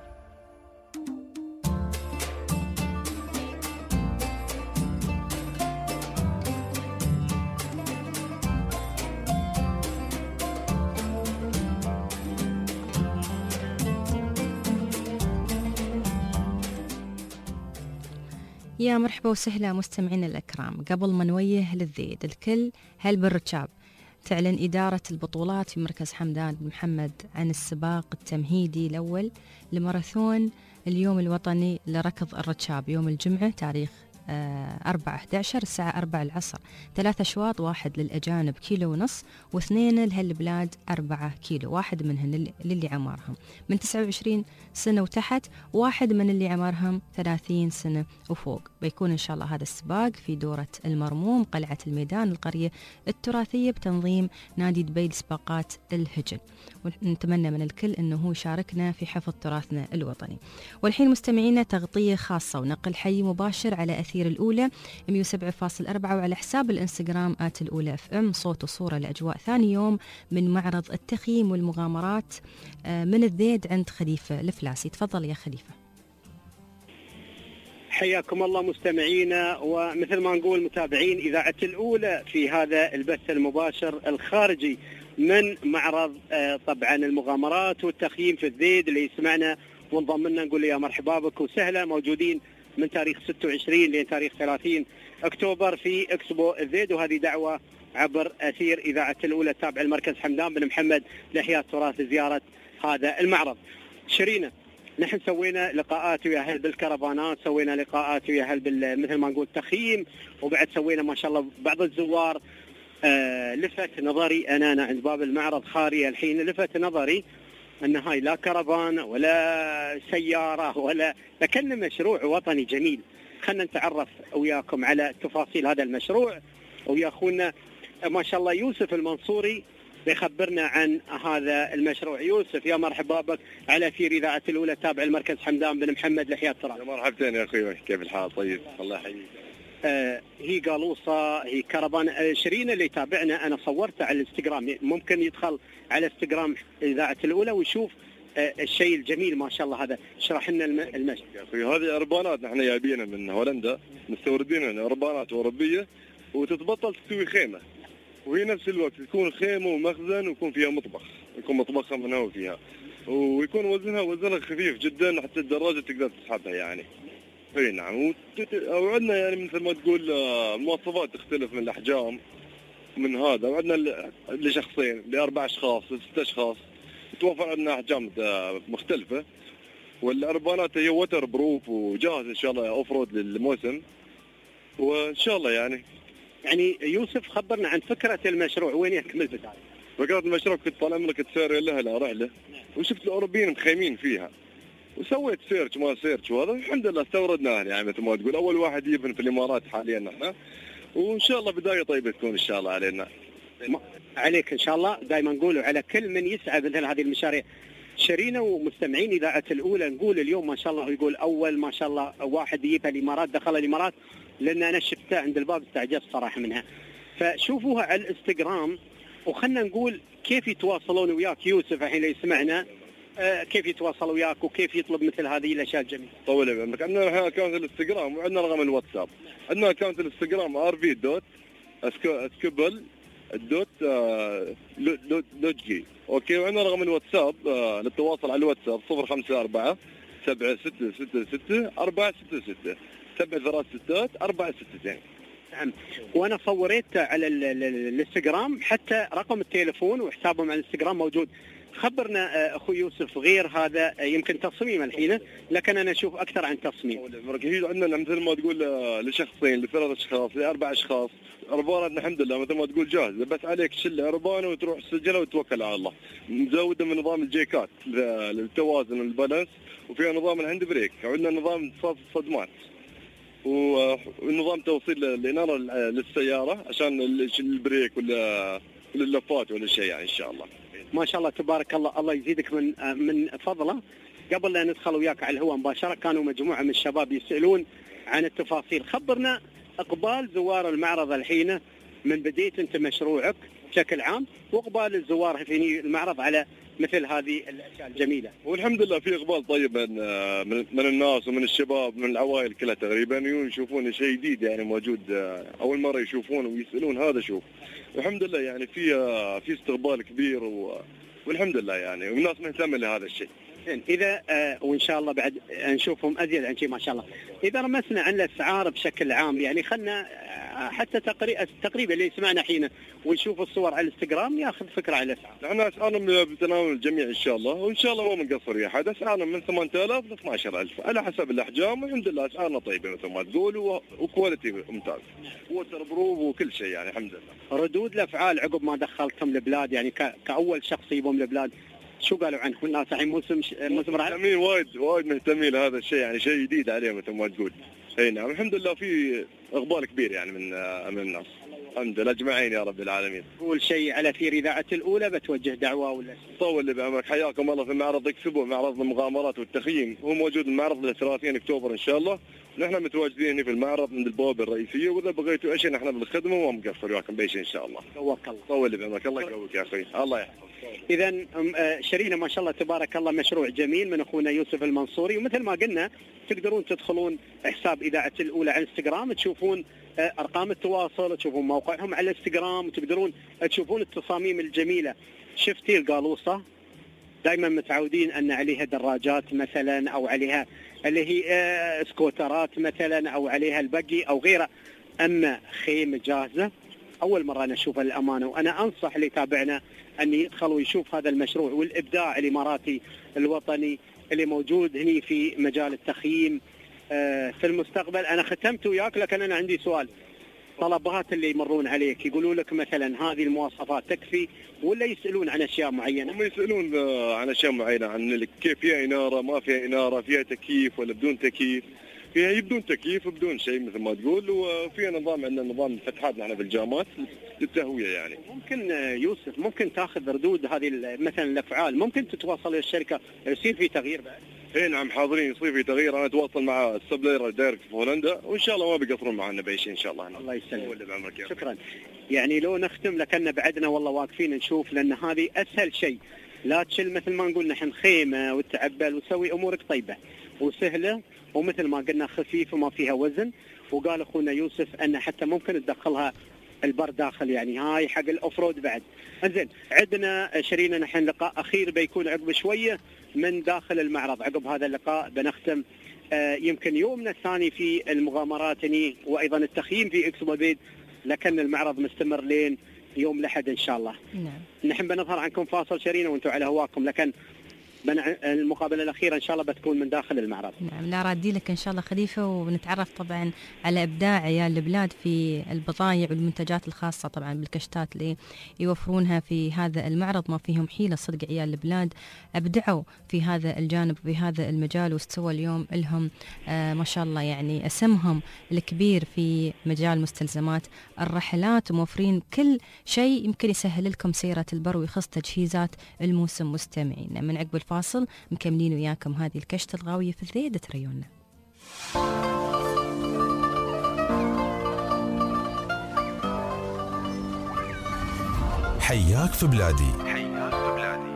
يا مرحبا وسهلا مستمعينا الأكرام. قبل ما نوجه للذيد الكل هل بالركاب، تعلن إدارة البطولات في مركز حمدان بن محمد عن السباق التمهيدي الأول لماراثون اليوم الوطني لركض الركاب يوم الجمعة تاريخ أربعة أحد عشر الساعة أربعة العصر. ثلاث أشواط، واحد للأجانب كيلو ونص واثنين لهالبلاد أربعة كيلو، واحد منهن للي عمرهم من تسعة وعشرين سنة وتحت، واحد من اللي عمرهم ثلاثين سنة وفوق. بيكون إن شاء الله هذا السباق في دورة المرموم قلعة الميدان القرية التراثية بتنظيم نادي دبي لسباقات الهجن، ونتمنى من الكل أنه هو يشاركنا في حفظ تراثنا الوطني. والحين مستمعينا تغطية خاصة ونقل حي مباشر على أثير الأولى مئة وسبعة فاصلة أربعة وعلى حساب الإنستغرام آت الأولى اف ام، صوت وصورة لأجواء ثاني يوم من معرض التخييم والمغامرات من الذيد عند خليفة الفلاسي. تفضل يا خليفة. حياكم الله مستمعينا، ومثل ما نقول متابعين إذاعة الأولى في هذا البث المباشر الخارجي من معرض طبعا المغامرات والتخييم في الذيد. اللي يسمعنا وانضم لنا نقول يا مرحبا بك وسهلا. موجودين من تاريخ ستة وعشرين لين تاريخ ثلاثين أكتوبر في إكسبو الذيد، وهذه دعوة عبر أثير إذاعة الأولى التابعة لمركز حمدان بن محمد لإحياء التراث لزيارة هذا المعرض. شيرينا، نحن سوينا لقاءات ويا أهل بالكرفانات، سوينا لقاءات ويا أهل بال مثل ما نقول تخييم، وبعد سوينا ما شاء الله بعض الزوار. آه لفت نظري أنا, أنا عند باب المعرض خاري الحين، لفت نظري أن هاي لا كرفان ولا سيارة ولا، لكن مشروع وطني جميل. خلنا نتعرف وياكم على تفاصيل هذا المشروع ويا أخونا ما شاء الله يوسف المنصوري بيخبرنا عن هذا المشروع. يوسف يا مرحبا بك على أثير إذاعة الأولى تابع المركز حمدان بن محمد لإحياء التراث. يا مرحبتين يا أخوي، كيف الحال؟ طيب الله يحييك. آه هي قالوصة، هي كربان. آه شيرين اللي يتابعنا أنا صورته على الانستغرام، ممكن يدخل على انستغرام إذاعة الأولى ويشوف آه الشيء الجميل ما شاء الله. هذا اشرح لنا المشي. يا أخوي هذه أربانات نحن جايبينها من هولندا، مستوردينها أربانات أوروبية وتتبطل تسوي خيمة، وهي نفس الوقت تكون خيمة ومخزن ويكون فيها مطبخ، يكون مطبخها من هو فيها، ويكون وزنها وزنها خفيف جدا حتى الدراجة تقدر تسحبها يعني. اي نعم. وعندنا يعني مثل ما تقول المواصفات تختلف من الأحجام من هذا، وعندنا لشخصين لأربع أشخاص لست أشخاص، توفر عندنا أحجام مختلفة. والأربانات هي وتر بروف وجاهز إن شاء الله أوف رود للموسم، وإن شاء الله يعني. يعني يوسف خبرنا عن فكرة المشروع، وين يكمل بداية؟ فكرة المشروع كنت طال عمرك تسير لها لا رحلة، وشفت الأوروبيين مخيمين فيها، وسويت سيرش ما سيرش، وهذا الحمد لله استوردناها يعني مثل ما تقول. أول واحد يبن في الإمارات حاليا نحن، وإن شاء الله بداية طيبة تكون إن شاء الله علينا. عليك إن شاء الله. دائما نقول على كل من يسعى مثل هذه المشاريع. شرينا ومستمعين إذاعة الأولى نقول اليوم ما شاء الله، يقول أول ما شاء الله واحد يجيبها الإمارات، دخل الإمارات، لأن أنا شفتها عند الباب استعجبت صراحة منها. فشوفوها على الانستغرام، وخلنا نقول كيف يتواصلون وياك يوسف الحين اللي يسمعنا، آه كيف يتواصل وياك وكيف يطلب مثل هذه الأشياء الجميلة. طول بعمرك. عندنا اكونت الانستغرام وعندنا رقم الواتساب. عندنا اكونت الانستغرام ار في دوت اسكبل دوت لوجي، اوكي. وعندنا رقم الواتساب آه للتواصل على الواتساب صفر خمسة أربعة سبعة ستة ستة ستة أربعة ستة ستة سبعة ثلاث ستات أربعة ستتين. نعم. وانا صوريت على الانستغرام حتى رقم التليفون وحسابهم على الانستغرام موجود. خبرنا اخوي يوسف غير هذا، يمكن تصميم الحين، لكن انا اشوف اكثر عن تصميم. هي عندنا مثل ما تقول لشخصين لثلاث اشخاص لاربع اشخاص، اربانتنا الحمد لله مثل ما تقول جاهزه، بس عليك شله اربانه وتروح تسجلها وتوكل على الله. مزوده من نظام الجيكات للتوازن والبالانس، وفيها نظام الهاند بريك، وعندنا نظام صف الصدمات، ونظام توصيل الاناره للسياره عشان البريك ولا اللفات ولا شيء يعني ان شاء الله. ما شاء الله تبارك الله، الله يزيدك من من فضله. قبل لا ندخل وياك على الهواء مباشره، كانوا مجموعه من الشباب يسالون عن التفاصيل. خبرنا اقبال زوار المعرض الحين من بديت انت مشروعك بشكل عام، واقبال الزوار في المعرض على مثل هذه الاشياء الجميله. والحمد لله في اقبال طيب من من الناس ومن الشباب من العوائل كلها تقريبا، يشوفون شيء جديد يعني موجود اول مره يشوفونه ويسالون هذا شوف. والحمد لله يعني في في استقبال كبير، والحمد لله يعني والناس مهتمه لهذا الشيء. اذا آه وان شاء الله بعد نشوفهم ازيد عن شيء ما شاء الله. اذا رمسنا عن الاسعار بشكل عام، يعني خلنا حتى تقريبا اللي يسمعنا حين ويشوف الصور على الانستغرام ياخذ فكره على الاسعار. احنا اسعارنا بتناول الجميع ان شاء الله، وان شاء الله ما بنقصر يا احد. اسعارنا من ثمانية آلاف ل اثني عشر ألف على حسب الاحجام، والحمد لله اسعارنا طيبه مثل ما تقول، وكواليتي ممتاز، ووتر بروف وكل شيء يعني الحمد لله. ردود الافعال عقب ما دخلتم البلاد، يعني كاول شخص يبون البلاد، شو قالوا عنكم الناس الحين موسم موسم رعد؟ مهتمين وايد وايد مهتمين لهذا الشيء، يعني شيء جديد عليهم مثل ما تقول. اي نعم الحمد لله في اقبال كبير يعني من من الناس، الحمد لله اجمعين يا رب العالمين. قول شيء على ثير اذاعه الاولى، بتوجه دعوه ولا شيء؟ طول بعمرك، حياكم الله في معرض اكسبو، معرض المغامرات والتخييم، هو موجود المعرض ل ثلاثين اكتوبر ان شاء الله. نحن متواجدين هنا في المعرض من البوابه الرئيسيه، واذا بغيتوا شيء نحن بالخدمه وما مقصر وياكم باي شيء ان شاء الله. توكل الله. طول بعمرك، الله يقويك يا اخوي، الله يحفظك. اذا شرينا ما شاء الله تبارك الله مشروع جميل من اخونا يوسف المنصوري، ومثل ما قلنا تقدرون تدخلون حساب اذاعه الاولى على الانستغرام، تشوفون ارقام التواصل، تشوفون موقعهم على الانستغرام، وتقدرون تشوفون التصاميم الجميله. شفتي القالوصه دائما متعودين ان عليها دراجات مثلا، او عليها اللي هي سكوترات مثلا، او عليها البقي او غيره، اما خيمه جاهزه اول مره انا اشوفها للامانه. وانا انصح اللي يتابعنا ان يدخل ويشوف هذا المشروع والابداع الاماراتي الوطني اللي موجود هني في مجال التخييم في المستقبل. انا ختمت وياك، لكن انا عندي سؤال. طلبات اللي يمرون عليك يقولوا لك مثلا هذه المواصفات تكفي، ولا يسالون عن اشياء معينه؟ هم يسالون عن اشياء معينه، عن كيف فيها اناره، ما فيها اناره، فيها تكييف ولا بدون تكييف، فيها بدون تكييف وبدون شيء مثل ما تقول، وفيها نظام، عندنا نظام فتحات نحن في الجامات للتهويه يعني. ممكن يوسف ممكن تاخذ ردود هذه مثلا الافعال، ممكن تتواصل الى الشركه يصير في تغيير بعد؟ اي نعم حاضرين يصير في تغيير. انا اتواصل مع السبلاير دايركت في هولندا وان شاء الله ما بيقصرون معنا باي شيء ان شاء الله. الله يسلمك. شكرا. يعني لو نختم لكن بعدنا والله واقفين نشوف، لان هذه اسهل شيء. لا تشيل مثل ما نقول نحن خيمه وتعبل وتسوي امورك طيبه وسهله، ومثل ما قلنا خفيفه وما فيها وزن. وقال اخونا يوسف ان حتى ممكن تدخلها البر داخل، يعني هاي حق الاوف رود بعد. انزين عندنا شرينا نحن لقاء اخير بيكون عقب شويه من داخل المعرض. عقب هذا اللقاء بنختم آه يمكن يومنا الثاني في المغامرات يعني، وايضا التخييم في اكسبو بيد، لكن المعرض مستمر لين يوم الاحد ان شاء الله. نعم. نحن بنظهر عنكم فاصل شرينا وانتم على هواكم، لكن المقابله الاخيره ان شاء الله بتكون من داخل المعرض. نعم لا رادي لك ان شاء الله خليفه، ونتعرف طبعا على ابداع عيال البلاد في البضائع والمنتجات الخاصه طبعا بالكشتات اللي يوفرونها في هذا المعرض. ما فيهم حيله صدق، عيال البلاد ابدعوا في هذا الجانب في هذا المجال، واستوى اليوم لهم آه ما شاء الله يعني اسمهم الكبير في مجال مستلزمات الرحلات، وموفرين كل شيء يمكن يسهل لكم سيره البر ويخص تجهيزات الموسم. مستمعين من عقب الفاصل مكملين وياكم هذه الكشتة الغاوية في الذيدة ريوننا. حياك في بلادي. حياك في بلادي.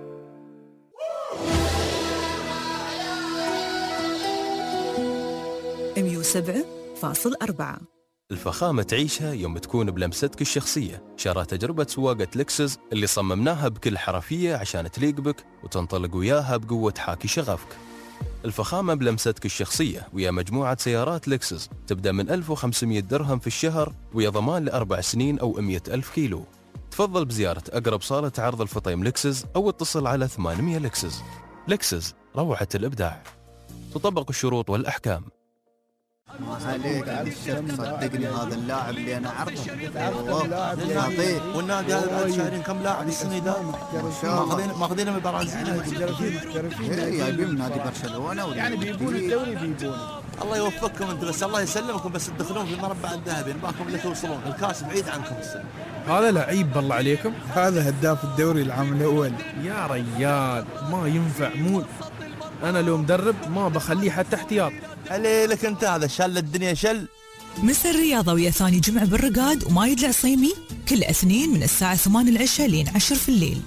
مية وسبعة فاصلة أربعة. الفخامة تعيشها يوم تكون بلمستك الشخصية. شرى تجربة سواقة لكسس اللي صممناها بكل حرفية عشان تليق بك وتنطلق وياها بقوة حاكي شغفك. الفخامة بلمستك الشخصية ويا مجموعة سيارات لكسس تبدأ من ألف وخمسمية درهم في الشهر، ويا ضمان لأربع سنين أو مية ألف كيلو. تفضل بزيارة أقرب صالة عرض الفطيم لكسس أو اتصل على ثمانمية لكسس. لكسس، روعة الإبداع. تطبق الشروط والأحكام. عليك الشرط صدقني، هذا اللاعب اللي انا اعرفه خطير، والنادي هذا بعد شهرين كم لاعب السنه ذا ماخذين ماخذين من البرازيل جايبين من نادي برشلونه يعني بيبون الدوري بيبون. الله يوفقكم انتم، بس الله يسلمكم، بس تدخلون في المربع الذهبي نباكم اللي توصلون، الكاس بعيد عنكم السنه. هذا لعيب بالله عليكم، هذا هداف الدوري العام الاول يا ريال، ما ينفع مول. انا لو مدرب ما بخليه حتى احتياط. عليك انت، هذا شل الدنيا شل. مس الرياضة ويا ثاني جمعة بالرقاد وما يدلع صيمي كل اثنين من الساعة ثمانية العشاء لين عشر في الليل.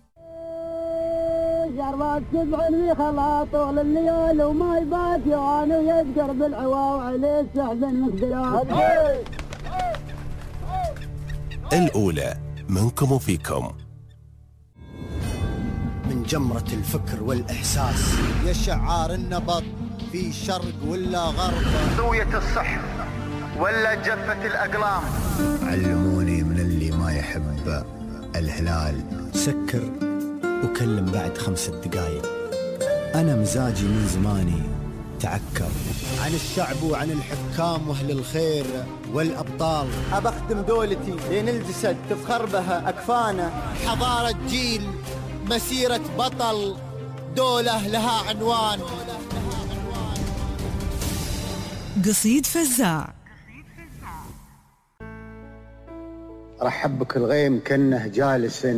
جربت سبع في خلاط طول الليل وما يبات يوان ويذكر بالعوا وعليه السحب المقدرات. الأولى منكم وفيكم. من جمرة الفكر والإحساس يشعار النبض في شرق ولا غرب، سوية الصحر ولا جفة الأقلام. علموني من اللي ما يحب الهلال سكر وكلم بعد خمسة دقايق. أنا مزاجي من زماني تعكر عن الشعب وعن الحكام وأهل الخير والأبطال. أبخدم دولتي لين الجسد تفخر بها أكفانا. حضارة جيل، مسيرة بطل، دولة لها عنوان. قصيد فزاع. رحب بك الغيم كأنه جالس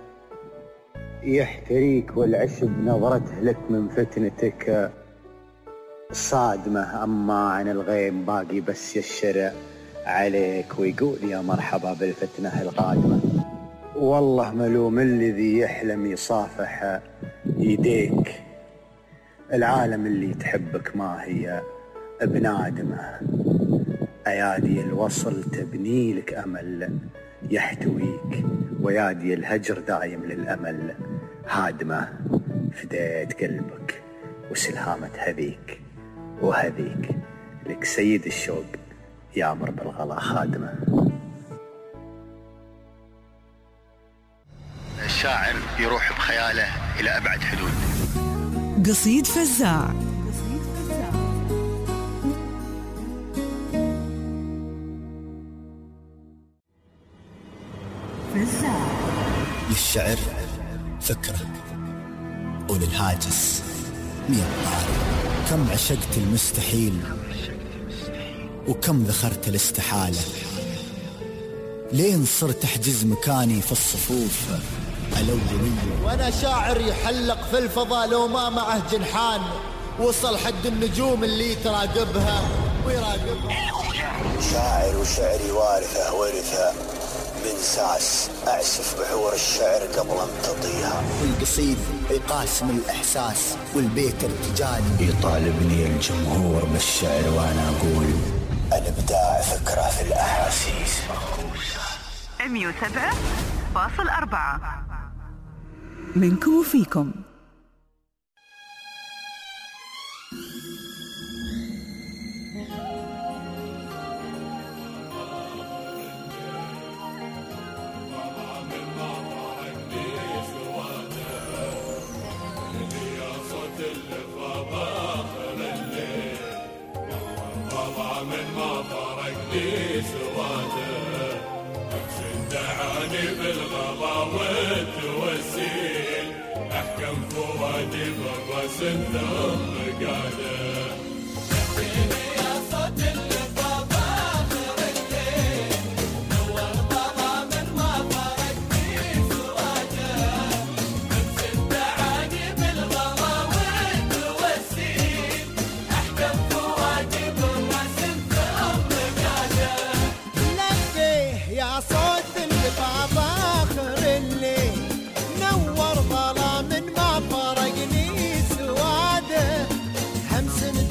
يحتريك، والعشب نظرته لك من فتنتك صادمة. أما عن الغيم باقي بس يشر عليك ويقول يا مرحبا بالفتنة القادمة. والله ملوم الذي يحلم يصافح يديك، العالم اللي تحبك ما هي بنادمة. أيادي الوصل تبني لك أمل يحتويك، ويادي الهجر دايم للأمل هادمة. فديت قلبك وسلهامة هذيك وهذيك، لك سيد الشوق يامر بالغلا خادمة. الشاعر يروح بخياله إلى أبعد حدود. قصيد فزاع. فزاع. للشعر فكرة وللهاجس مية طارق. كم عشقت المستحيل وكم ذخرت الاستحالة، لين صرت أحجز مكاني في الصفوف الأولية. وأنا شاعر يحلق في الفضاء لو ما معه جنحان، وصل حد النجوم اللي تراقبها ويراقبها. شاعر وشعري وارثة ورثة من ساس، أعسف بحور الشعر قبل أن تطيها. القصيد يقاسم الإحساس والبيت ارتجالي، يطالبني الجمهور بالشعر وأنا أقول الإبداع فكرة في الأحاسيس. مية وسبعة فاصل أربعة منكم وفيكم. بالغضا والتوسيل أحكم فؤادي بالرأس الثم قاده. نبيني يا صوت اللي طاب آخر الليل، نور طغى من ما فرقني سواده. أمس الدعاني بالغضا والتوسيل أحكم فؤادي بالرأس الثم قاده. نبيه يا صوت طاب آخر الليل، نور ظلام ما فرقني سواده. همس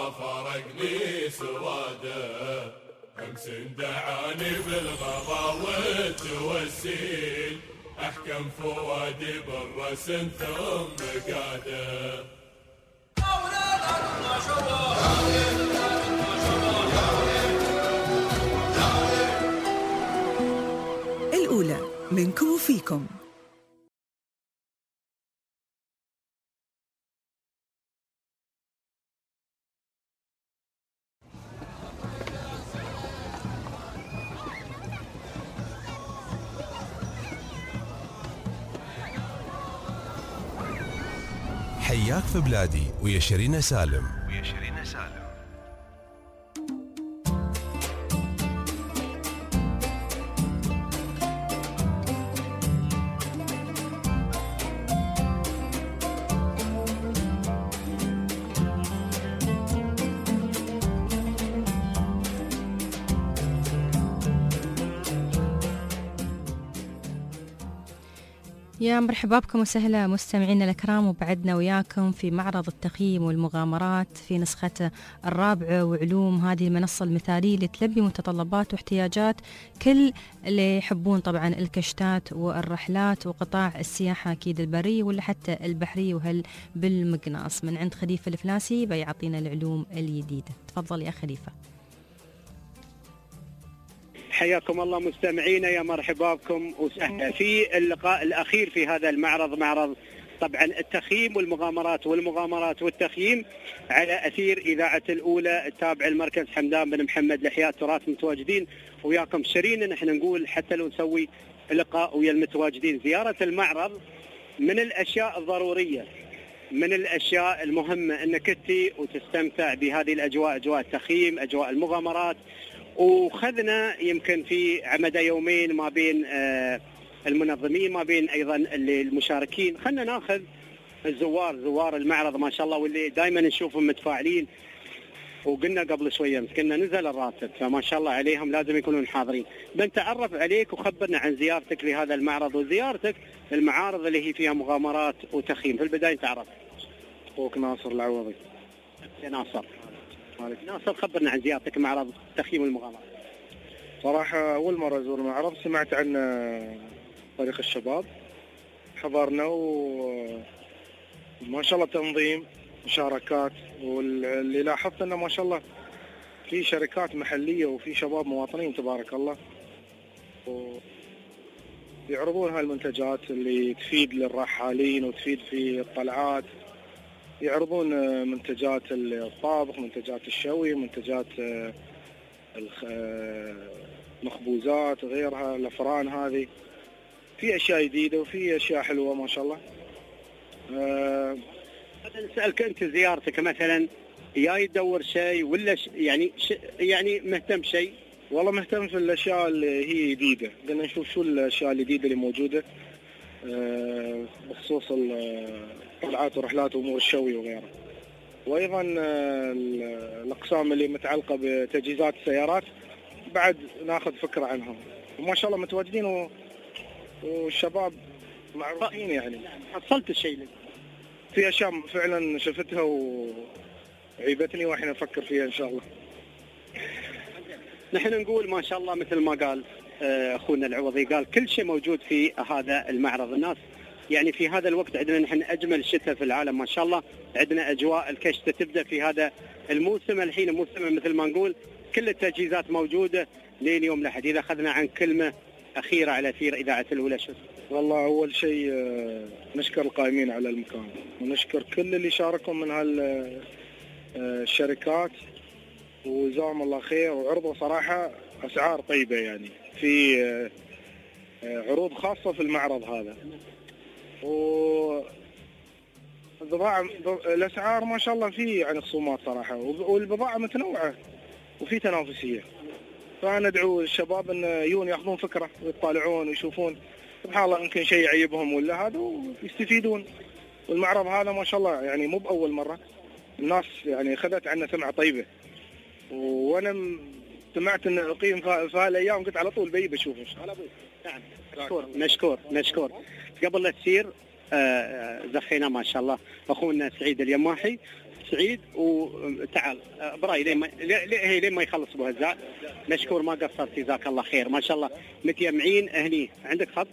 ما فرقني سواده امس دعاني بالغضا والتوسيل احكم فؤادي بالرسم ثم قاده الأولى منكم وفيكم. حياك في بلادي ويا شيرين سالم. ويا شيرين سالم. يا مرحبا بكم وسهلا مستمعينا الكرام، وبعدنا وياكم في معرض التخييم والمغامرات في نسخته الرابعة، وعلوم هذه المنصة المثالية اللي تلبي متطلبات واحتياجات كل اللي يحبون طبعا الكشتات والرحلات وقطاع السياحة أكيد البرية ولا حتى البحرية، وهل بالمقناص. من عند خليفة الفلاسي بيعطينا العلوم الجديدة. تفضل يا خليفة. حياكم الله مستمعينا، يا مرحبا بكم وسهلا في اللقاء الأخير في هذا المعرض، معرض طبعا التخييم والمغامرات والمغامرات والتخييم على أثير إذاعة الأولى التابع المركز حمدان بن محمد لإحياء التراث. متواجدين وياكم شيرين، نحن نقول حتى لو نسوي لقاء ويا المتواجدين. زيارة المعرض من الأشياء الضرورية، من الأشياء المهمة أنك تأتي وتستمتع بهذه الأجواء، أجواء التخييم، أجواء المغامرات. وخذنا يمكن في عمد يومين ما بين المنظمين ما بين أيضا المشاركين، خلنا ناخذ الزوار، زوار المعرض ما شاء الله واللي دائما نشوفهم متفاعلين. وقلنا قبل شوية كنا نزل الراتب، فما شاء الله عليهم لازم يكونون حاضرين. بنتعرف عليك وخبرنا عن زيارتك لهذا المعرض وزيارتك المعارض اللي هي فيها مغامرات وتخييم. في البداية تعرف. أخوك ناصر العوضي. يا ناصر. ناصر خبرنا عن زيارتك معرض التخييم والمغامرات. صراحة أول مرة أزور المعرض، سمعت عن طريق الشباب، حضرنا وما شاء الله تنظيم مشاركات، واللي لاحظت أنه ما شاء الله في شركات محلية وفي شباب مواطنين تبارك الله يعرضون هاي المنتجات اللي تفيد للرحالين وتفيد في الطلعات. يعرضون منتجات الطابخ، منتجات الشوي، منتجات المخبوزات غيرها، الأفران هذه. في أشياء جديدة وفي أشياء حلوة ما شاء الله. أه نسألك أنت زيارتك مثلا جاي تدور شيء ولا ش... يعني ش... يعني مهتم شيء؟ والله مهتم في الأشياء اللي هي جديدة، قلنا نشوف شو الأشياء الجديدة اللي موجودة أه بخصوص الطلعات ورحلات وأمور الشوي وغيرها. وأيضا الأقسام اللي متعلقة بتجهيزات السيارات بعد ناخذ فكرة عنهم. وما شاء الله متواجدين و... والشباب معروفين يعني. حصلت الشيء لك؟ في أشياء فعلا شفتها وعيبتني وإحنا نفكر فيها إن شاء الله. نحن نقول ما شاء الله مثل ما قال أخونا العوضي، قال كل شيء موجود في هذا المعرض. الناس يعني في هذا الوقت عندنا نحن أجمل شتاء في العالم ما شاء الله، عندنا أجواء الكشتة تبدأ في هذا الموسم الحين، موسم مثل ما نقول كل التجهيزات موجودة لين يوم الأحد. إذا أخذنا عن كلمة أخيرة على أثير إذاعة الأولى شو؟ والله أول شيء نشكر القائمين على المكان، ونشكر كل اللي شاركوا من هالشركات وجزاهم الله خير، وعرضوا صراحة أسعار طيبة يعني، في عروض خاصة في المعرض هذا. والبضاعة الأسعار ما شاء الله في يعني خصومات صراحة، والبضاعة متنوعة وفي تنافسية. فأنا أدعو الشباب أن يجون يأخذون فكرة ويطالعون ويشوفون، سبحان الله يمكن شيء يعيبهم ولا هذا ويستفيدون. والمعرض هذا ما شاء الله يعني مو بأول مرة، الناس يعني أخذت عنه سمعة طيبة، وأنا سمعت أن أقيم في هالأيام قلت على طول بي بشوفه. نعم مشكور مشكور مشكور. قبل لا تسير آه زخينا ما شاء الله اخونا سعيد اليماحي. سعيد وتعال براي لين ما لين لين ما يخلص ابو هزاع. مشكور ما قصرت جزاك الله خير ما شاء الله. متجمعين هني عندك خط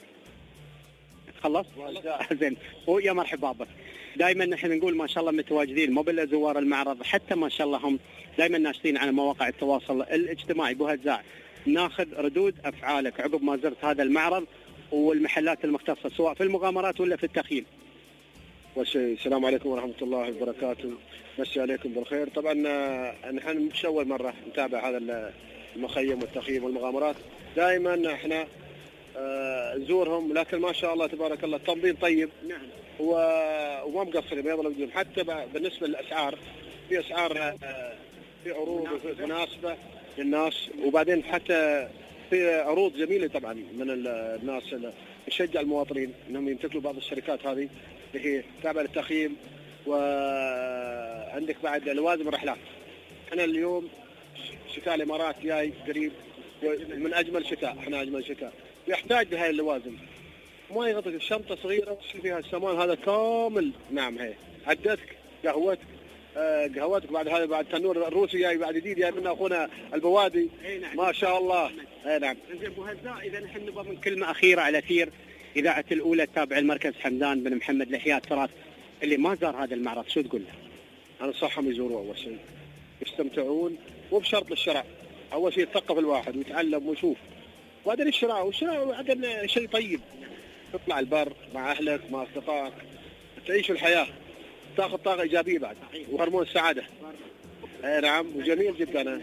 خلص زين ويا مرحبا بك. دائما نحن نقول ما شاء الله متواجدين مو بلا زوار المعرض حتى ما شاء الله هم دائما ناشطين على مواقع التواصل الاجتماعي. ابو هزاع ناخذ ردود افعالك عقب ما زرت هذا المعرض والمحلات المختصه سواء في المغامرات ولا في التخييم. والشيء السلام عليكم ورحمه الله وبركاته. مسي عليكم بالخير. طبعا نحن مش اول مره نتابع هذا المخيم والتخييم والمغامرات. دائما احنا نزورهم لكن ما شاء الله تبارك الله التنظيم طيب. نعم. وما مقصرين بيض الوجود. حتى بالنسبه للاسعار في اسعار في عروض مناسبه للناس. وبعدين حتى في عروض جميله طبعا من الناس اللي تشجع المواطنين انهم يمتلكوا بعض الشركات هذه اللي هي تابعه للتخييم. وعندك بعد لوازم الرحلات. انا اليوم شتاء الامارات جاي قريب من اجمل شتاء. احنا اجمل شتاء يحتاج لهذه اللوازم. ما يغطيك الشنطه صغيره فيها السامان هذا كامل. نعم هي عدتك قهوتك آه قهوتك بعد هذا بعد تنور الروسي جاي بعد جديد جاي منا اخونا البوادي. نعم. ما شاء الله. اي نعم. زين ابو هزاع اذا نحن نبغى من كلمه اخيره على اثير اذاعه الاولى التابعه المركز حمدان بن محمد لاحياء التراث اللي ما زار هذا المعرض شو تقول له؟ انا انصحهم يزوروه اول شيء يستمتعون وبشرط للشراء. اول شيء يتثقف الواحد ويتعلم ويشوف وبعدين الشراء. والشراء بعدين شيء طيب تطلع البر مع اهلك مع اصدقائك تعيش الحياه تاخذ طاقه ايجابيه بعد وهرمون السعاده. اي نعم وجميل جدا.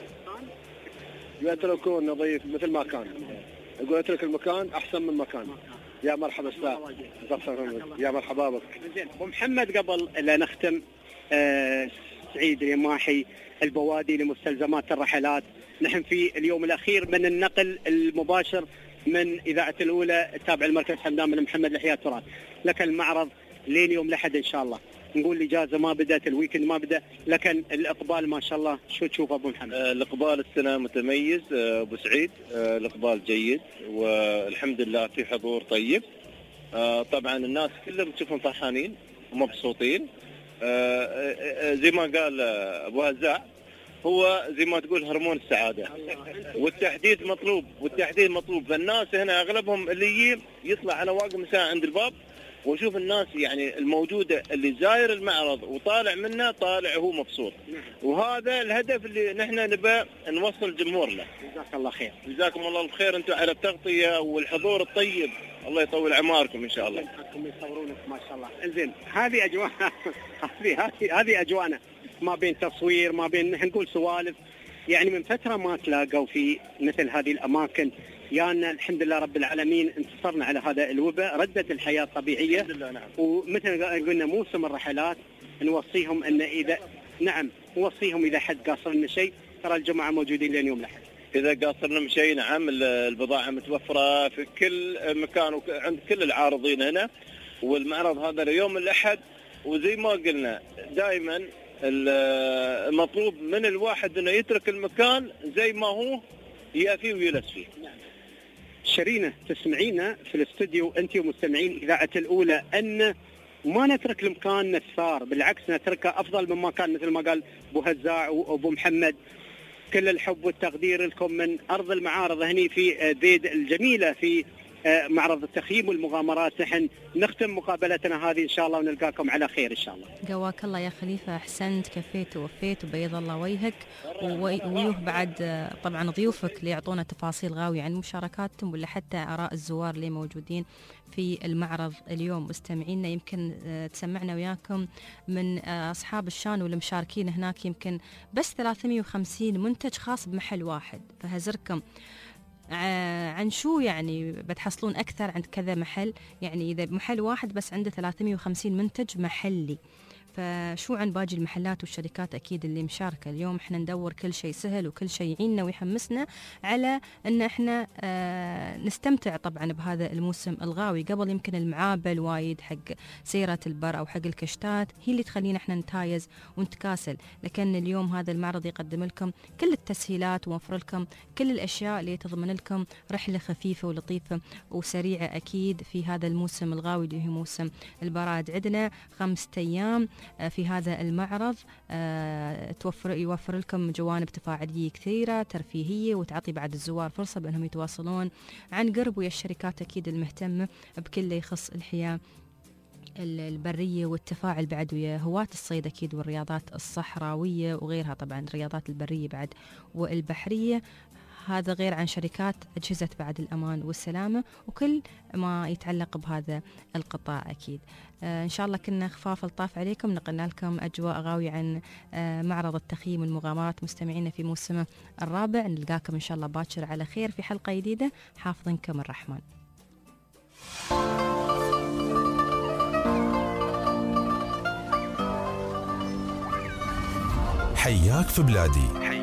قلت له كون نظيف مثل ما كان. قلت لك المكان احسن من مكان. يا مرحبا استاذ. يا مرحبا بك. زين ابو محمد قبل لا نختم آه سعيد اليماحي البوادي لمستلزمات الرحلات. نحن في اليوم الاخير من النقل المباشر من اذاعه الاولى التابعه المركز حمدان بن محمد لاحياء التراث. لك المعرض لين يوم الاحد ان شاء الله. نقول الاجازه ما بدات الويكند ما بدا لكن الاقبال ما شاء الله شو تشوف ابو محمد؟ آه الاقبال السنه متميز آه ابو سعيد. آه الاقبال جيد والحمد لله في حضور طيب. آه طبعا الناس كلهم تشوفهم فرحانين ومبسوطين. آه آه زي ما قال ابو هزاع هو زي ما تقول هرمون السعاده والتحديث مطلوب والتحديث مطلوب. فالناس هنا اغلبهم اللي يجي يطلع انا واقف مساء عند الباب واشوف الناس يعني الموجوده اللي زاير المعرض وطالع منه طالع هو مبسوط. وهذا الهدف اللي نحن نبى نوصل جمهورنا. جزاك الله خير. جزاكم الله الخير انتم على التغطيه والحضور الطيب. الله يطول اعماركم ان شاء الله. يصورونك ما شاء الله. انزين هذه اجواء هذه هذه هذه اجواءنا ما بين تصوير ما بين نحن نقول سوالف. يعني من فتره ما تلاقوا في مثل هذه الاماكن يانا الحمد لله رب العالمين انتصرنا على هذا الوباء ردت الحياه الطبيعيه. نعم. ومثل قلنا موسم الرحلات نوصيهم ان اذا نعم نوصيهم اذا حد قاصر لنا شيء ترى الجماعه موجودين لين يوم الاحد. اذا قاصرنا من شيء نعم البضاعه متوفره في كل مكان عند كل العارضين هنا. والمعرض هذا ليوم الاحد وزي ما قلنا دائما المطلوب من الواحد انه يترك المكان زي ما هو يافيه ويجلس فيه. شرينه تسمعينا في الاستوديو انت ومستمعين اذاعه الاولى ان ما نترك المكان نثار بالعكس نتركه افضل مما كان مثل ما قال ابو هزاع وابو محمد. كل الحب والتقدير لكم من ارض المعارض هني في ذيد الجميله في معرض التخييم والمغامرات. نحن نختم مقابلتنا هذه ان شاء الله ونلقاكم على خير ان شاء الله. قواك الله يا خليفه احسنت كفيت ووفيت وبيض الله وجهك ويوه بعد طبعا ضيوفك اللي يعطونا تفاصيل غاويه عن مشاركاتهم ولا حتى اراء الزوار اللي موجودين في المعرض اليوم. مستمعينا يمكن تسمعنا وياكم من اصحاب الشان والمشاركين هناك يمكن بس ثلاثمئة وخمسين منتج خاص بمحل واحد. فهزركم عن شو يعني بتحصلون أكثر عند كذا محل. يعني إذا محل واحد بس عنده ثلاثمئة وخمسين منتج محلي فشو عن باقي المحلات والشركات أكيد اللي مشاركة اليوم؟ إحنا ندور كل شيء سهل وكل شيء يعيننا ويحمسنا على أن إحنا آه نستمتع طبعا بهذا الموسم الغاوي. قبل يمكن المعابل وايد حق سيرة البر أو حق الكشتات هي اللي تخلينا إحنا نتايز ونتكاسل، لكن اليوم هذا المعرض يقدم لكم كل التسهيلات ووفر لكم كل الأشياء اللي تضمن لكم رحلة خفيفة ولطيفة وسريعة أكيد في هذا الموسم الغاوي اللي هو موسم البراد. عندنا خمسة أيام في هذا المعرض، توفر يوفر لكم جوانب تفاعلية كثيرة ترفيهية، وتعطي بعد الزوار فرصة بأنهم يتواصلون عن قرب ويا الشركات أكيد المهتمة بكل اللي يخص الحياة البرية والتفاعل بعد ويا هواة الصيد أكيد والرياضات الصحراوية وغيرها، طبعا الرياضات البرية بعد والبحرية. هذا غير عن شركات أجهزة بعد الأمان والسلامة وكل ما يتعلق بهذا القطاع أكيد. آه إن شاء الله كنا خفاف لطاف عليكم، نقلنا لكم أجواء غاوية عن آه معرض التخييم والمغامرات مستمعينا في موسمه الرابع. نلقاكم إن شاء الله باكر على خير في حلقة جديدة. حافظنكم الرحمن. حياك في بلادي.